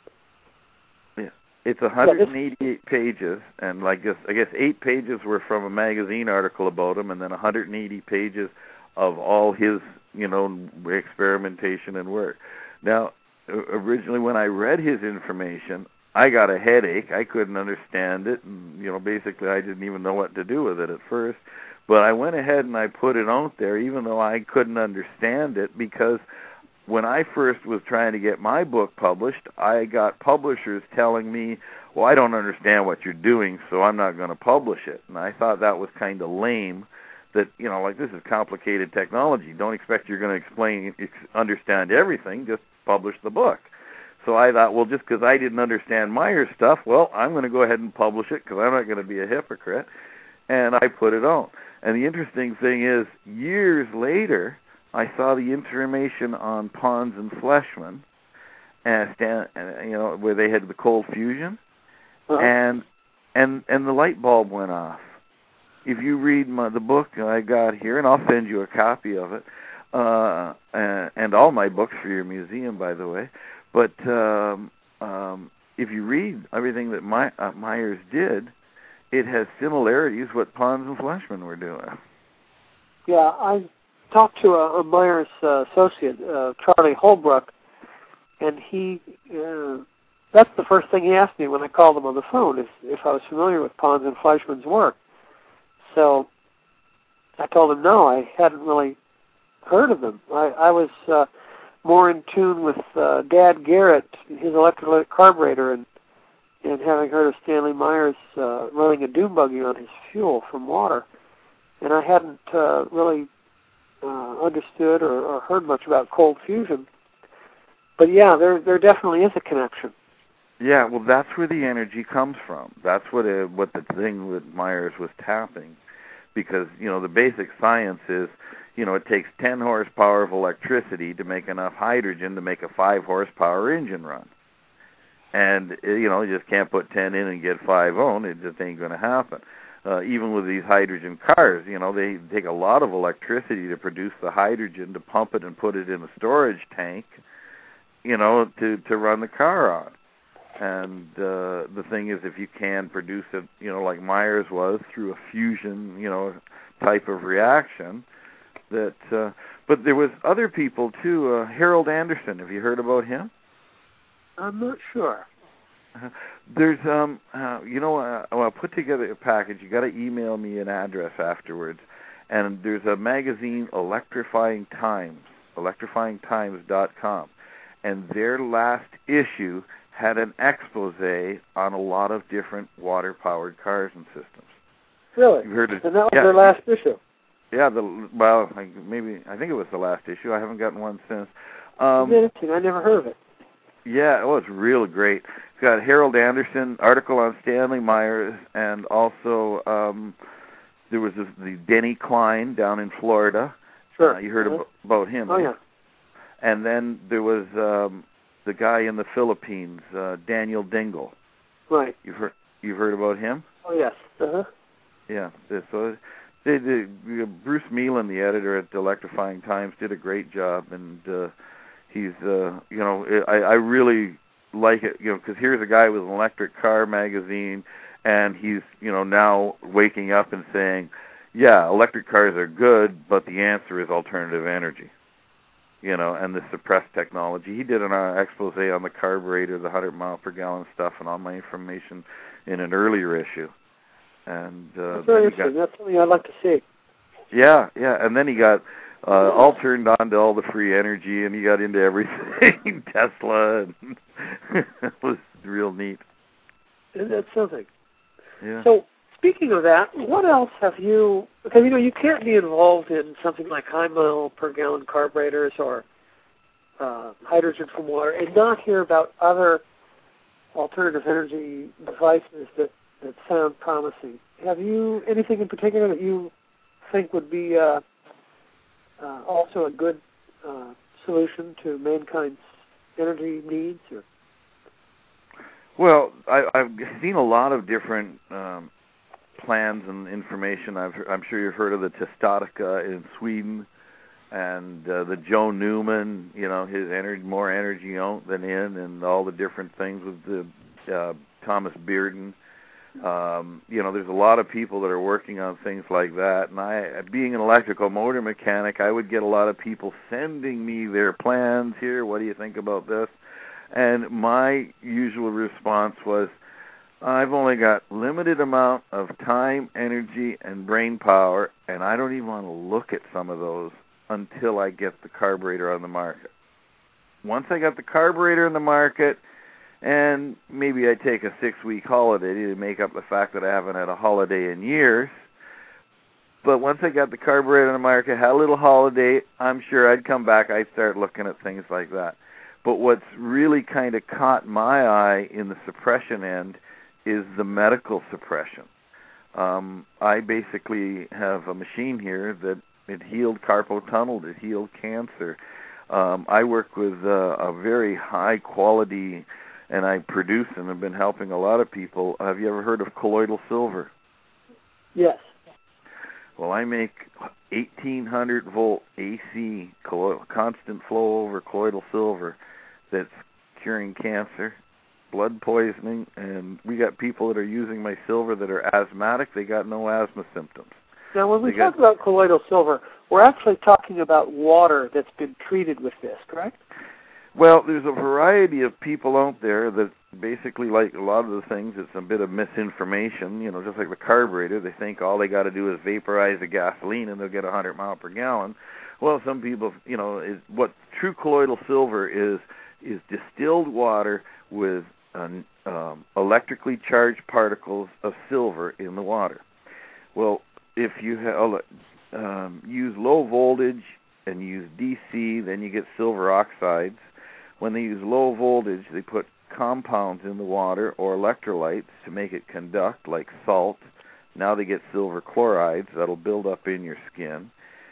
It's one hundred eighty-eight pages, and like guess, I guess eight pages were from a magazine article about him, and then one hundred eighty pages of all his, you know, experimentation and work. Now, originally when I read his information, I got a headache. I couldn't understand it, and, you know, basically I didn't even know what to do with it at first. But I went ahead and I put it out there, even though I couldn't understand it, because when I first was trying to get my book published, I got publishers telling me, well, I don't understand what you're doing, so I'm not going to publish it. And I thought that was kind of lame, that, you know, like, this is complicated technology. Don't expect you're going to explain, understand everything. Just publish the book. So I thought, well, just because I didn't understand Myers stuff, well, I'm going to go ahead and publish it because I'm not going to be a hypocrite. And I put it on. And the interesting thing is, years later, I saw the information on Pons and Fleischmann, and Stan, you know, where they had the cold fusion, uh-huh. and and and the light bulb went off. If you read my, the book I got here, and I'll send you a copy of it, uh, and, and all my books for your museum, by the way. But um, um, if you read everything that My, uh, Myers did, it has similarities what Pons and Fleischmann were doing. Yeah, I talked to a, a Myers uh, associate, uh, Charlie Holbrook, and he, uh, that's the first thing he asked me when I called him on the phone, is if I was familiar with Pons and Fleischmann's work. So I told him no, I hadn't really heard of them. I, I was uh, more in tune with uh, Dad Garrett, his electrolytic carburetor, and, and having heard of Stanley Myers uh, running a dune buggy on his fuel from water. And I hadn't uh, really uh, understood or, or heard much about cold fusion. But yeah, there there definitely is a connection. Yeah, well, that's where the energy comes from. That's what it, what the thing that Myers was tapping, because, you know, the basic science is, you know, it takes ten horsepower of electricity to make enough hydrogen to make a five horsepower engine run. And, you know, you just can't put ten in and get five on. It just ain't going to happen. Uh, even with these hydrogen cars, you know, they take a lot of electricity to produce the hydrogen, to pump it and put it in a storage tank, you know, to, to run the car on. And uh, the thing is, if you can produce it, you know, like Myers was, through a fusion, you know, type of reaction, that, uh, but there was other people too. Uh, Harold Anderson, have you heard about him? I'm not sure. Uh, there's, um, uh, you know, uh, I'll put together a package. You got to email me an address afterwards. And there's a magazine, Electrifying Times, electrifying times dot com. and their last issue had an expose on a lot of different water-powered cars and systems. Really? You've heard it? And that was yeah. their last issue? Yeah, the well, maybe, I think it was the last issue. I haven't gotten one since. Um, interesting. I never heard of it. Yeah, oh, it's real great. It's got Harold Anderson, article on Stanley Myers, and also um, there was this, the Denny Klein down in Florida. Sure. Uh, you heard uh-huh. about, about him. Oh, yeah. And then there was um, the guy in the Philippines, uh, Daniel Dingle. Right. You've heard, you've heard about him? Oh, yes. Uh-huh. Yeah. So they, they, Bruce Meelan, the editor at Electrifying Times, did a great job, and uh, he's, uh, you know, I, I really like it, you know, because here's a guy with an electric car magazine, and he's, you know, now waking up and saying, yeah, electric cars are good, but the answer is alternative energy, you know, and the suppressed technology. He did an uh, expose on the carburetor, the one hundred mile per gallon stuff, and all my information in an earlier issue. And uh, That's very then he got, interesting. That's something I'd like to see. Yeah, yeah, and then he got uh, all turned on to all the free energy, and he got into everything, Tesla, and it was real neat. And that's something. Yeah. So, speaking of that, what else have you, because, you know, you can't be involved in something like high mile per gallon carburetors or uh, hydrogen from water and not hear about other alternative energy devices that, that sound promising. Have you anything in particular that you think would be uh, uh, also a good uh, solution to mankind's energy needs? Or? Well, I, I've seen a lot of different um, plans and information. I've, I'm sure you've heard of the Testatica in Sweden, and uh, the Joe Newman, you know, his energy, more energy out than in, and all the different things with the uh, Thomas Bearden. Um, you know, there's a lot of people that are working on things like that, and I, being an electrical motor mechanic, I would get a lot of people sending me their plans here. What do you think about this? And my usual response was, I've only got limited amount of time, energy, and brain power, and I don't even want to look at some of those until I get the carburetor on the market. Once I got the carburetor in the market, and maybe I take a six-week holiday to make up the fact that I haven't had a holiday in years, but once I got the carburetor in the market, had a little holiday, I'm sure I'd come back, I'd start looking at things like that. But what's really kind of caught my eye in the suppression end is the medical suppression. Um, I basically have a machine here that it healed carpal tunnel, it healed cancer. Um, I work with uh, a very high quality, and I produce and have been helping a lot of people. Have you ever heard of colloidal silver? Yes. Well, I make eighteen hundred volt A C, collo- constant flow over colloidal silver that's curing cancer, blood poisoning, and we got people that are using my silver that are asthmatic. They got no asthma symptoms. Now, when we they talk got, about colloidal silver, we're actually talking about water that's been treated with this, correct? Well, there's a variety of people out there that basically, like a lot of the things, it's a bit of misinformation. You know, just like the carburetor, they think all they got to do is vaporize the gasoline and they'll get one hundred mile per gallon. Well, some people, you know, is, what true colloidal silver is is distilled water with um, um, electrically charged particles of silver in the water. Well, if you ha- um, use low voltage and use D C, then you get silver oxides. When they use low voltage, they put compounds in the water or electrolytes to make it conduct, like salt. Now they get silver chlorides that'll build up in your skin.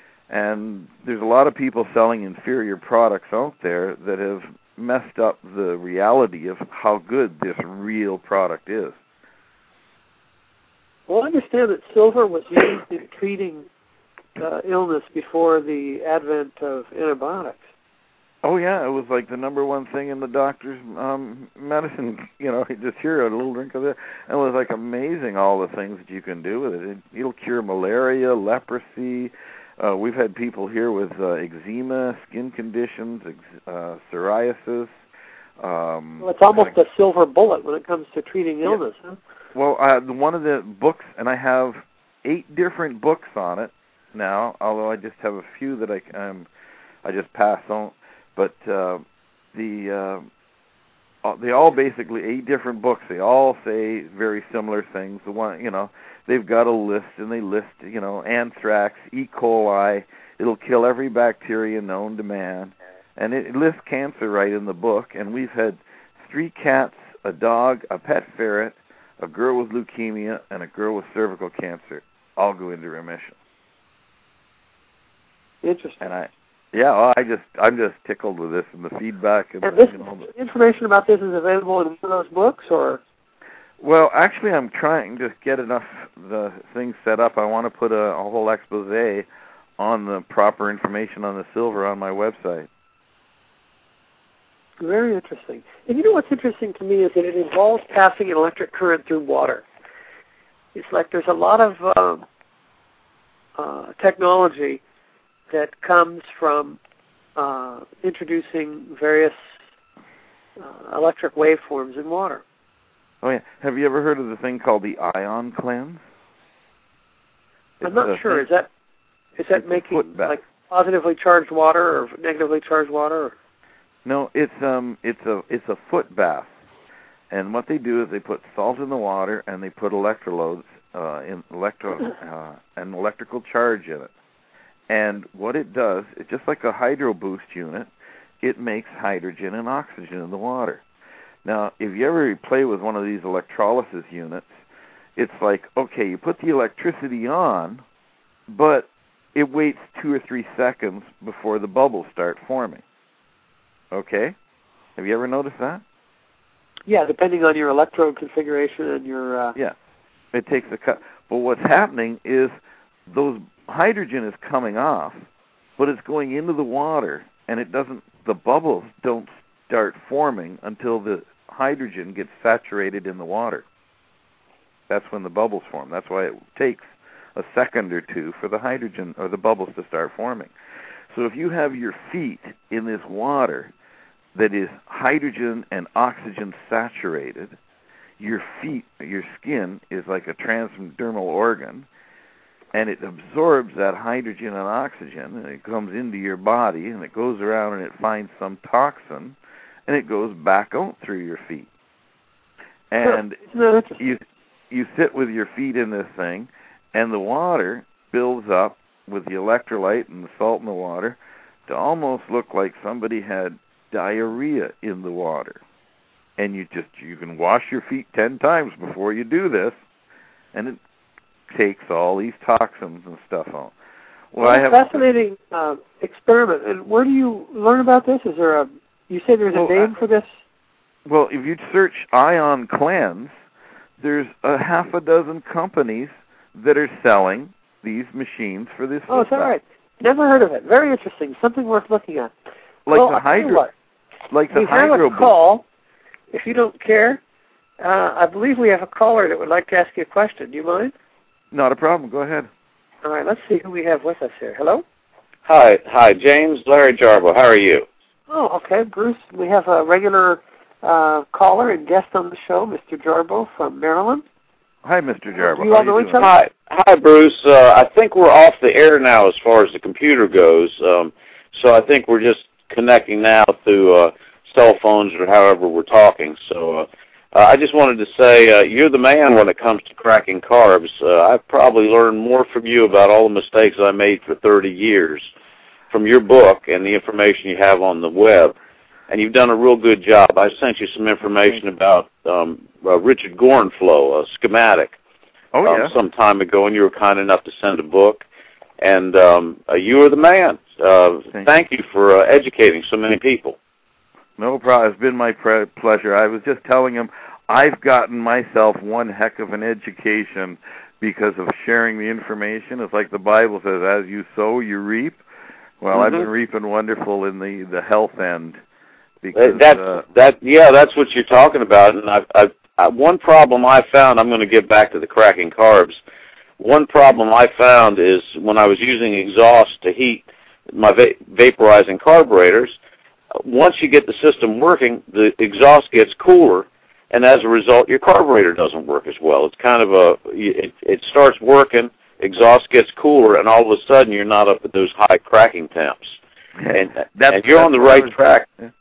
And there's a lot of people selling inferior products out there that have messed up the reality of how good this real product is. Well, I understand that silver was used in treating uh, illness before the advent of antibiotics. Oh, yeah, it was like the number one thing in the doctor's um, medicine. You know, you just hear a little drink of it. And it was like amazing all the things that you can do with it. it it'll cure malaria, leprosy. Uh, we've had people here with uh, eczema, skin conditions, ex- uh, psoriasis. Um, well, it's almost a silver bullet when it comes to treating illness, yeah. huh? Well, uh, one of the books, and I have eight different books on it now, although I just have a few that I, um, I just pass on. But uh, the uh, they all basically eight different books. They all say very similar things. The one, you know, they've got a list, and they list, you know, anthrax, E. coli. It'll kill every bacteria known to man, and it lists cancer right in the book. And we've had three cats, a dog, a pet ferret, a girl with leukemia, and a girl with cervical cancer all go into remission. Interesting. And I, yeah, well, I just, I'm just tickled with this and the feedback. And, and this you know, the information about this is available in one of those books, or? Well, actually, I'm trying to get enough the things set up. I want to put a, a whole expose on the proper information on the silver on my website. Very interesting. And you know what's interesting to me is that it involves passing an electric current through water. It's like there's a lot of uh, uh, technology that comes from uh, introducing various uh, electric waveforms in water. Oh, yeah. Have you ever heard of the thing called the ion cleanse? I'm It's not sure. thing. Is that is that It's a making foot bath. like positively charged water or negatively charged water? Or? No, it's um, it's a it's a foot bath, and what they do is they put salt in the water and they put electrolytes uh, in electro uh, an electrical charge in it, and what it does, it's just like a hydro boost unit. It makes hydrogen and oxygen in the water. Now, if you ever play with one of these electrolysis units, it's like, okay, you put the electricity on, but it waits two or three seconds before the bubbles start forming. Okay? Have you ever noticed that? Yeah, depending on your electrode configuration and your... Uh... Yeah. It takes a cut. But what's happening is those hydrogen is coming off, but it's going into the water, and it doesn't, the bubbles don't start forming until the hydrogen gets saturated in the water. That's when the bubbles form. That's why it takes a second or two for the hydrogen or the bubbles to start forming. So if you have your feet in this water that is hydrogen and oxygen saturated, your feet, your skin is like a transdermal organ, and it absorbs that hydrogen and oxygen, and it comes into your body, and it goes around and it finds some toxin, and it goes back out through your feet. And you you sit with your feet in this thing, and the water builds up with the electrolyte and the salt in the water to almost look like somebody had diarrhea in the water. And you just you can wash your feet ten times before you do this, and it takes all these toxins and stuff out. Well, well I have fascinating uh, experiment. And where do you learn about this? Is there a you say there's well, a name I, for this? Well, if you search Ion Cleanse, there's a half a dozen companies that are selling these machines for this. Oh, is that right? Never heard of it. Very interesting. Something worth looking at. Like well, the hydro, like the we hydro. have a call. If you don't care, uh, I believe we have a caller that would like to ask you a question. Do you mind? Not a problem. Go ahead. All right. Let's see who we have with us here. Hello. Hi, hi, James, Larry Jarbo. How are you? Oh, okay, Bruce. We have a regular uh, caller and guest on the show, Mister Jarbo from Maryland. Hi, Mister Jarbo. Do you all know each other? Hi, hi, Bruce. Uh, I think we're off the air now as far as the computer goes. Um, so I think we're just connecting now through uh, cell phones or however we're talking. So uh, uh, I just wanted to say uh, you're the man when it comes to cracking carbs. Uh, I've probably learned more from you about all the mistakes I made for thirty years from your book and the information you have on the web. And you've done a real good job. I sent you some information about um, uh, Richard Gorenflow, a schematic, oh, yeah. um, some time ago, and you were kind enough to send a book. And um, uh, you are the man. Uh, thank, thank you for uh, educating so many people. No problem. It's been my pre- pleasure. I was just telling him I've gotten myself one heck of an education because of sharing the information. It's like the Bible says, as you sow, you reap. Well, mm-hmm. I've been reaping wonderful in the, the health end. Because, that's, uh, that, yeah, that's what you're talking about. And I've, I've, I, one problem I found, I'm going to get back to the cracking carbs. One problem I found is when I was using exhaust to heat my va- vaporizing carburetors, once you get the system working, the exhaust gets cooler, and as a result, your carburetor doesn't work as well. It's kind of a, it, it starts working, exhaust gets cooler, and all of a sudden you're not up at those high cracking temps. And, that's, and you're that's on the right track. Yeah.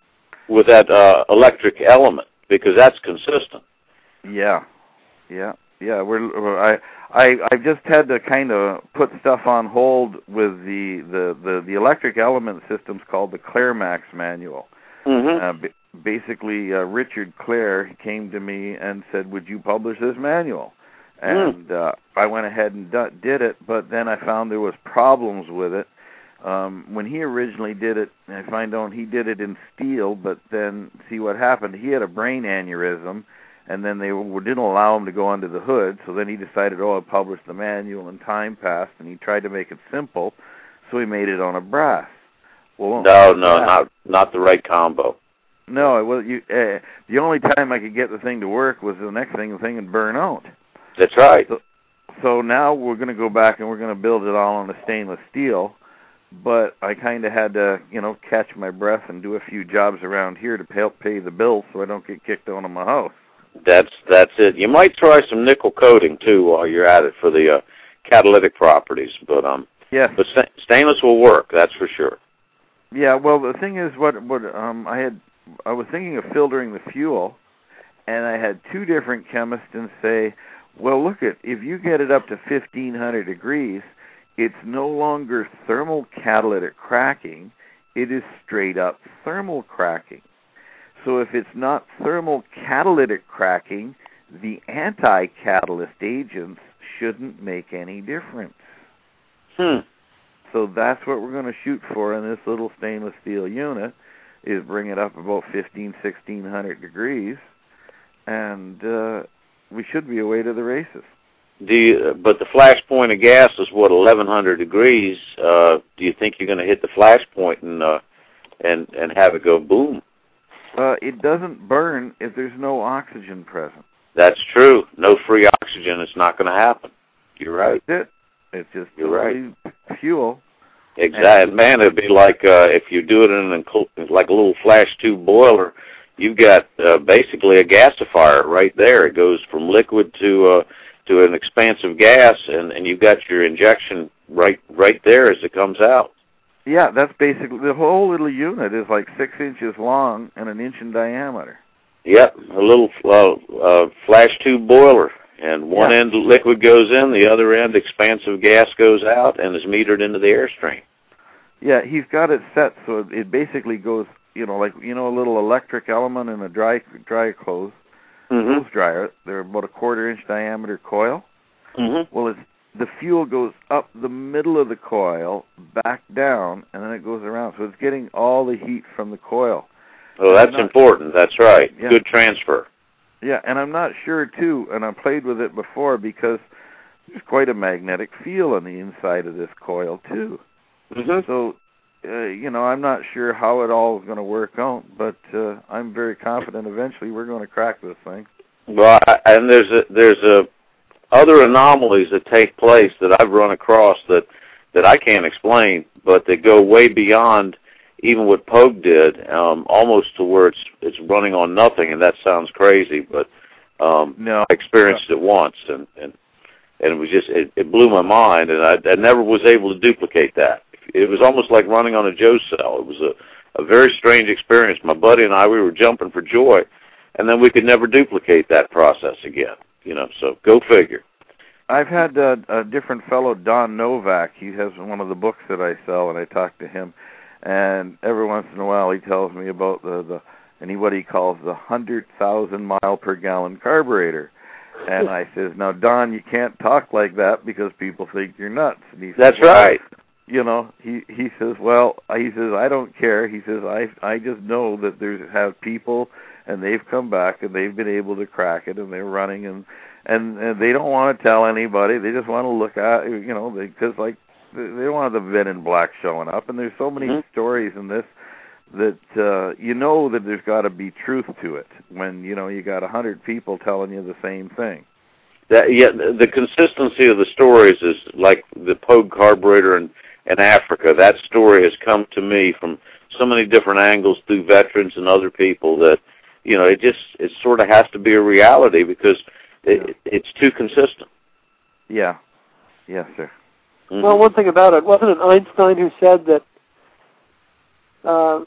with that uh, electric element, because that's consistent. Yeah, yeah, yeah. We're I I I've just had to kind of put stuff on hold with the the the, the electric element systems called the Clairmax manual. Mm-hmm. Uh, b- basically, uh, Richard Clare came to me and said, "Would you publish this manual?" And mm. uh, I went ahead and d- did it, but then I found there was problems with it. Um, when he originally did it, I find out he did it in steel, but then see what happened. He had a brain aneurysm, and then they were, didn't allow him to go under the hood. So then he decided, oh, I'll publish the manual, and time passed, and he tried to make it simple, so he made it on a brass. Well, no, no, brass. not not the right combo. No, it was you. Uh, the only time I could get the thing to work was the next thing the thing would burn out. That's right. So, so now we're going to go back and we're going to build it all on a stainless steel. But I kind of had to, you know, catch my breath and do a few jobs around here to help pay the bills so I don't get kicked out of my house. That's that's it. You might try some nickel coating too while you're at it for the uh, catalytic properties. But um, yes. But st- stainless will work. That's for sure. Yeah. Well, the thing is, what what um I had I was thinking of filtering the fuel, and I had two different chemists and say, well, look at if you get it up to fifteen hundred degrees. It's no longer thermal catalytic cracking, it is straight up thermal cracking. So if it's not thermal catalytic cracking, the anti-catalyst agents shouldn't make any difference. Hmm. So that's what we're going to shoot for in this little stainless steel unit, is bring it up about fifteen, sixteen hundred degrees, and uh, we should be away to the races. Do you, but the flash point of gas is what, eleven hundred degrees. Uh, do you think you're going to hit the flash point and uh, and and have it go boom? Uh, it doesn't burn if there's no oxygen present. That's true. No free oxygen. It's not going to happen. You're right. That's it. It's just you're right. Fuel. Exactly, and, man. It'd be like uh, if you do it in an, like a little flash tube boiler. You've got uh, basically a gasifier right there. It goes from liquid to uh, to an expansive gas, and, and you've got your injection right right there as it comes out. Yeah, that's basically, the whole little unit is like six inches long and an inch in diameter. Yep, a little uh, uh, flash tube boiler, and one yeah. end liquid goes in, the other end expansive gas goes out and is metered into the airstream. Yeah, he's got it set so it basically goes, you know, like, you know, a little electric element in a dry dry clothes. Mm-hmm. Clothes dryer. They're about a quarter inch diameter coil. Mm-hmm. Well, it's, the fuel goes up the middle of the coil, back down, and then it goes around. So it's getting all the heat from the coil. Oh, that's not, important. That's right. Yeah. Good transfer. Yeah, and I'm not sure, too, and I played with it before because there's quite a magnetic field on the inside of this coil, too. Mm-hmm. So, uh, you know, I'm not sure how it all is going to work out, but uh, I'm very confident eventually we're going to crack this thing. Well, I, and there's a, there's a other anomalies that take place that I've run across that, that I can't explain, but they go way beyond even what Pogue did, um, almost to where it's it's running on nothing, and that sounds crazy, but um, no. I experienced it once, and, and, and it was just, it, it blew my mind, and I, I never was able to duplicate that. It was almost like running on a Joe cell. It was a, a very strange experience. My buddy and I, we were jumping for joy, and then we could never duplicate that process again. You know, so go figure. I've had uh, a different fellow, Don Novak. He has one of the books that I sell, and I talk to him. And every once in a while, he tells me about the, the and he, what he calls the one hundred thousand mile per gallon carburetor. And I says, now, Don, you can't talk like that because people think you're nuts. And he says, That's well, right. You know, he he says, well, he says, I don't care. He says, I I just know that there's have people, and they've come back, and they've been able to crack it, and they're running, and and, and they don't want to tell anybody. They just want to look at, you know, because, like, they don't want the men in black showing up, and there's so many mm-hmm. stories in this that uh, you know that there's got to be truth to it when, you know, you got a hundred people telling you the same thing. That, yeah, the consistency of the stories is like the Pogue carburetor in, in Africa. That story has come to me from so many different angles through veterans and other people that, you know, it just, it sort of has to be a reality because it, yeah. it's too consistent. Yeah. Yes, sir. Mm-hmm. Well, one thing about it, wasn't it Einstein who said that uh,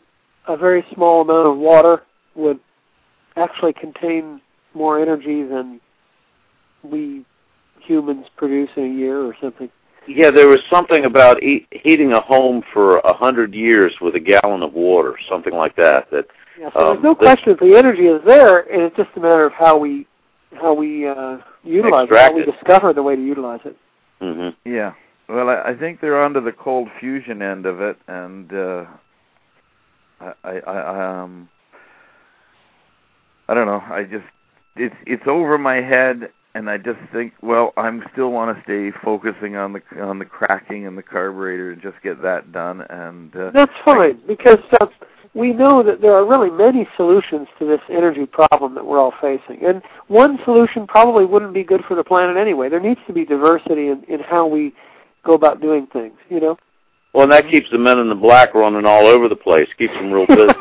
a very small amount of water would actually contain more energy than we humans produce in a year or something. Yeah, there was something about e- heating a home for a hundred years with a gallon of water, something like that. That yeah, so um, there's no question that the energy is there, and it's just a matter of how we how we uh, utilize it, how we it. discover the way to utilize it. Mm-hmm. Yeah. Well, I, I think they're onto the cold fusion end of it, and uh, I, I, I, um, I don't know. I just it's it's over my head. And I just think, well, I still want to stay focusing on the on the cracking and the carburetor and just get that done. And uh, that's fine, because uh, we know that there are really many solutions to this energy problem that we're all facing. And one solution probably wouldn't be good for the planet anyway. There needs to be diversity in, in how we go about doing things, you know? Well, and that keeps the men in the black running all over the place, keeps them real busy.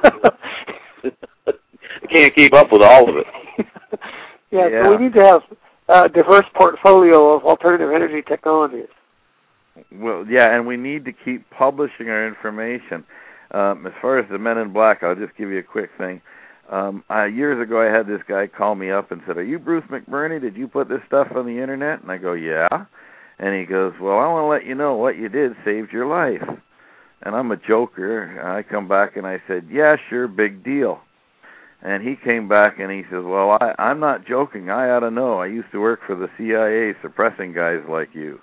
They can't keep up with all of it. yeah, yeah, so we need to have a diverse portfolio of alternative energy technologies. Well, yeah, and we need to keep publishing our information. Um, as far as the Men in Black, I'll just give you a quick thing. Um, uh, years ago, I had this guy call me up and said, "Are you Bruce McBurney? Did you put this stuff on the internet?" And I go, "Yeah." And he goes, "Well, I want to let you know what you did saved your life." And I'm a joker. I come back and I said, "Yeah, sure, big deal." And he came back and he says, "Well, I, I'm not joking. I ought to know. I used to work for the C I A suppressing guys like you."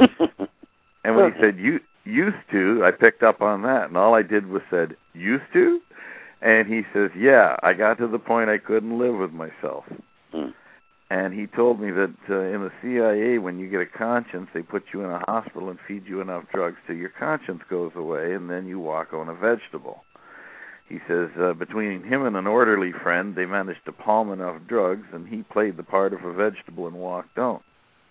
And when he said, "You used to," I picked up on that. And all I did was said, "Used to?" And he says, "Yeah, I got to the point I couldn't live with myself." Hmm. And he told me that uh, in the C I A, when you get a conscience, they put you in a hospital and feed you enough drugs till your conscience goes away, and then you walk on a vegetable. He says uh, between him and an orderly friend, they managed to palm enough drugs, and he played the part of a vegetable and walked out.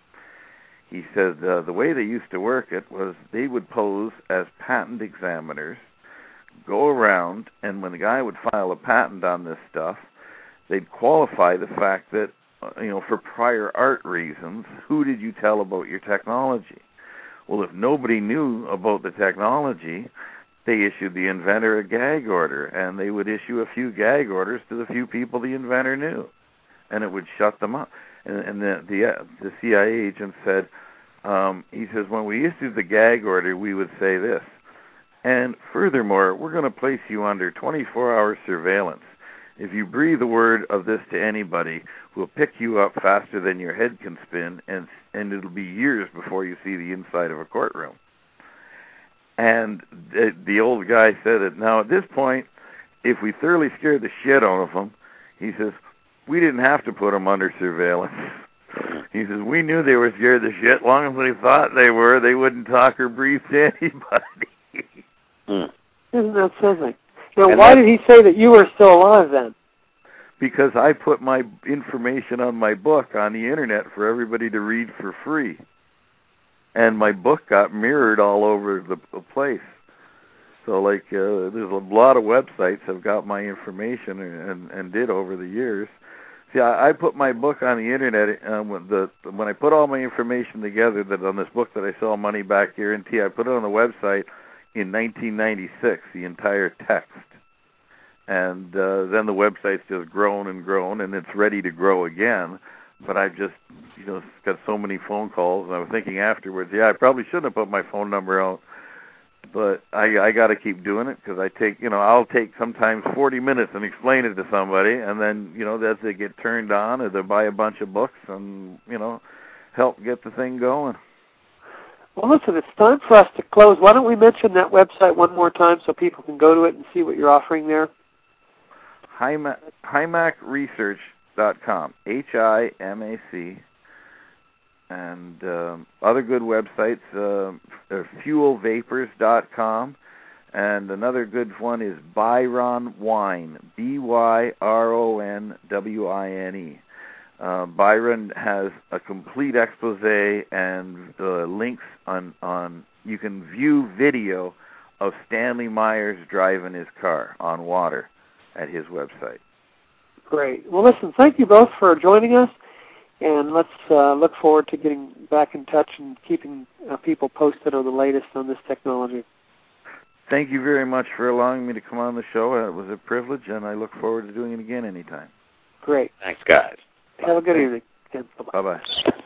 He said uh, the way they used to work it was they would pose as patent examiners, go around, and when the guy would file a patent on this stuff, they'd qualify the fact that, uh, you know, for prior art reasons, who did you tell about your technology? Well, if nobody knew about the technology, they issued the inventor a gag order, and they would issue a few gag orders to the few people the inventor knew, and it would shut them up. And, and the the, uh, the C I A agent said, um, he says, when we issued the gag order, we would say this, and furthermore, we're going to place you under twenty-four hour surveillance. If you breathe a word of this to anybody, we'll pick you up faster than your head can spin, and and it'll be years before you see the inside of a courtroom. And the, the old guy said it. Now, at this point, if we thoroughly scared the shit out of them, he says, we didn't have to put them under surveillance. He says, we knew they were scared the shit. Long as they thought they were, they wouldn't talk or breathe to anybody. Mm. Isn't that something? Now, and why did he say that you were still alive then? Because I put my information on my book on the internet for everybody to read for free. And my book got mirrored all over the place. So, like, uh, there's a lot of websites have got my information and, and did over the years. See, I, I put my book on the internet. Uh, when, the, when I put all my information together that on this book that I sell money back guarantee, I put it on the website in nineteen ninety-six, the entire text. And uh, then the website's just grown and grown, and it's ready to grow again. But I've just, you know, got so many phone calls, and I was thinking afterwards, yeah, I probably shouldn't have put my phone number out. But I, I got to keep doing it because I take, you know, I'll take sometimes forty minutes and explain it to somebody, and then, you know, as they get turned on, or they buy a bunch of books and, you know, help get the thing going. Well, listen, it's time for us to close. Why don't we mention that website one more time so people can go to it and see what you're offering there? Himac Research dot com, H I M A C, and um, other good websites, uh, are fuel vapors dot com, and another good one is Byron Wine, B Y R O N W I N E. Uh, Byron has a complete expose and uh, links on, on, you can view video of Stanley Myers driving his car on water at his website. Great. Well, listen, thank you both for joining us, and let's uh, look forward to getting back in touch and keeping uh, people posted on the latest on this technology. thank you very much for allowing me to come on the show. It was a privilege, and I look forward to doing it again anytime. Great. Thanks, guys. Have a good evening. Bye-bye. Bye-bye.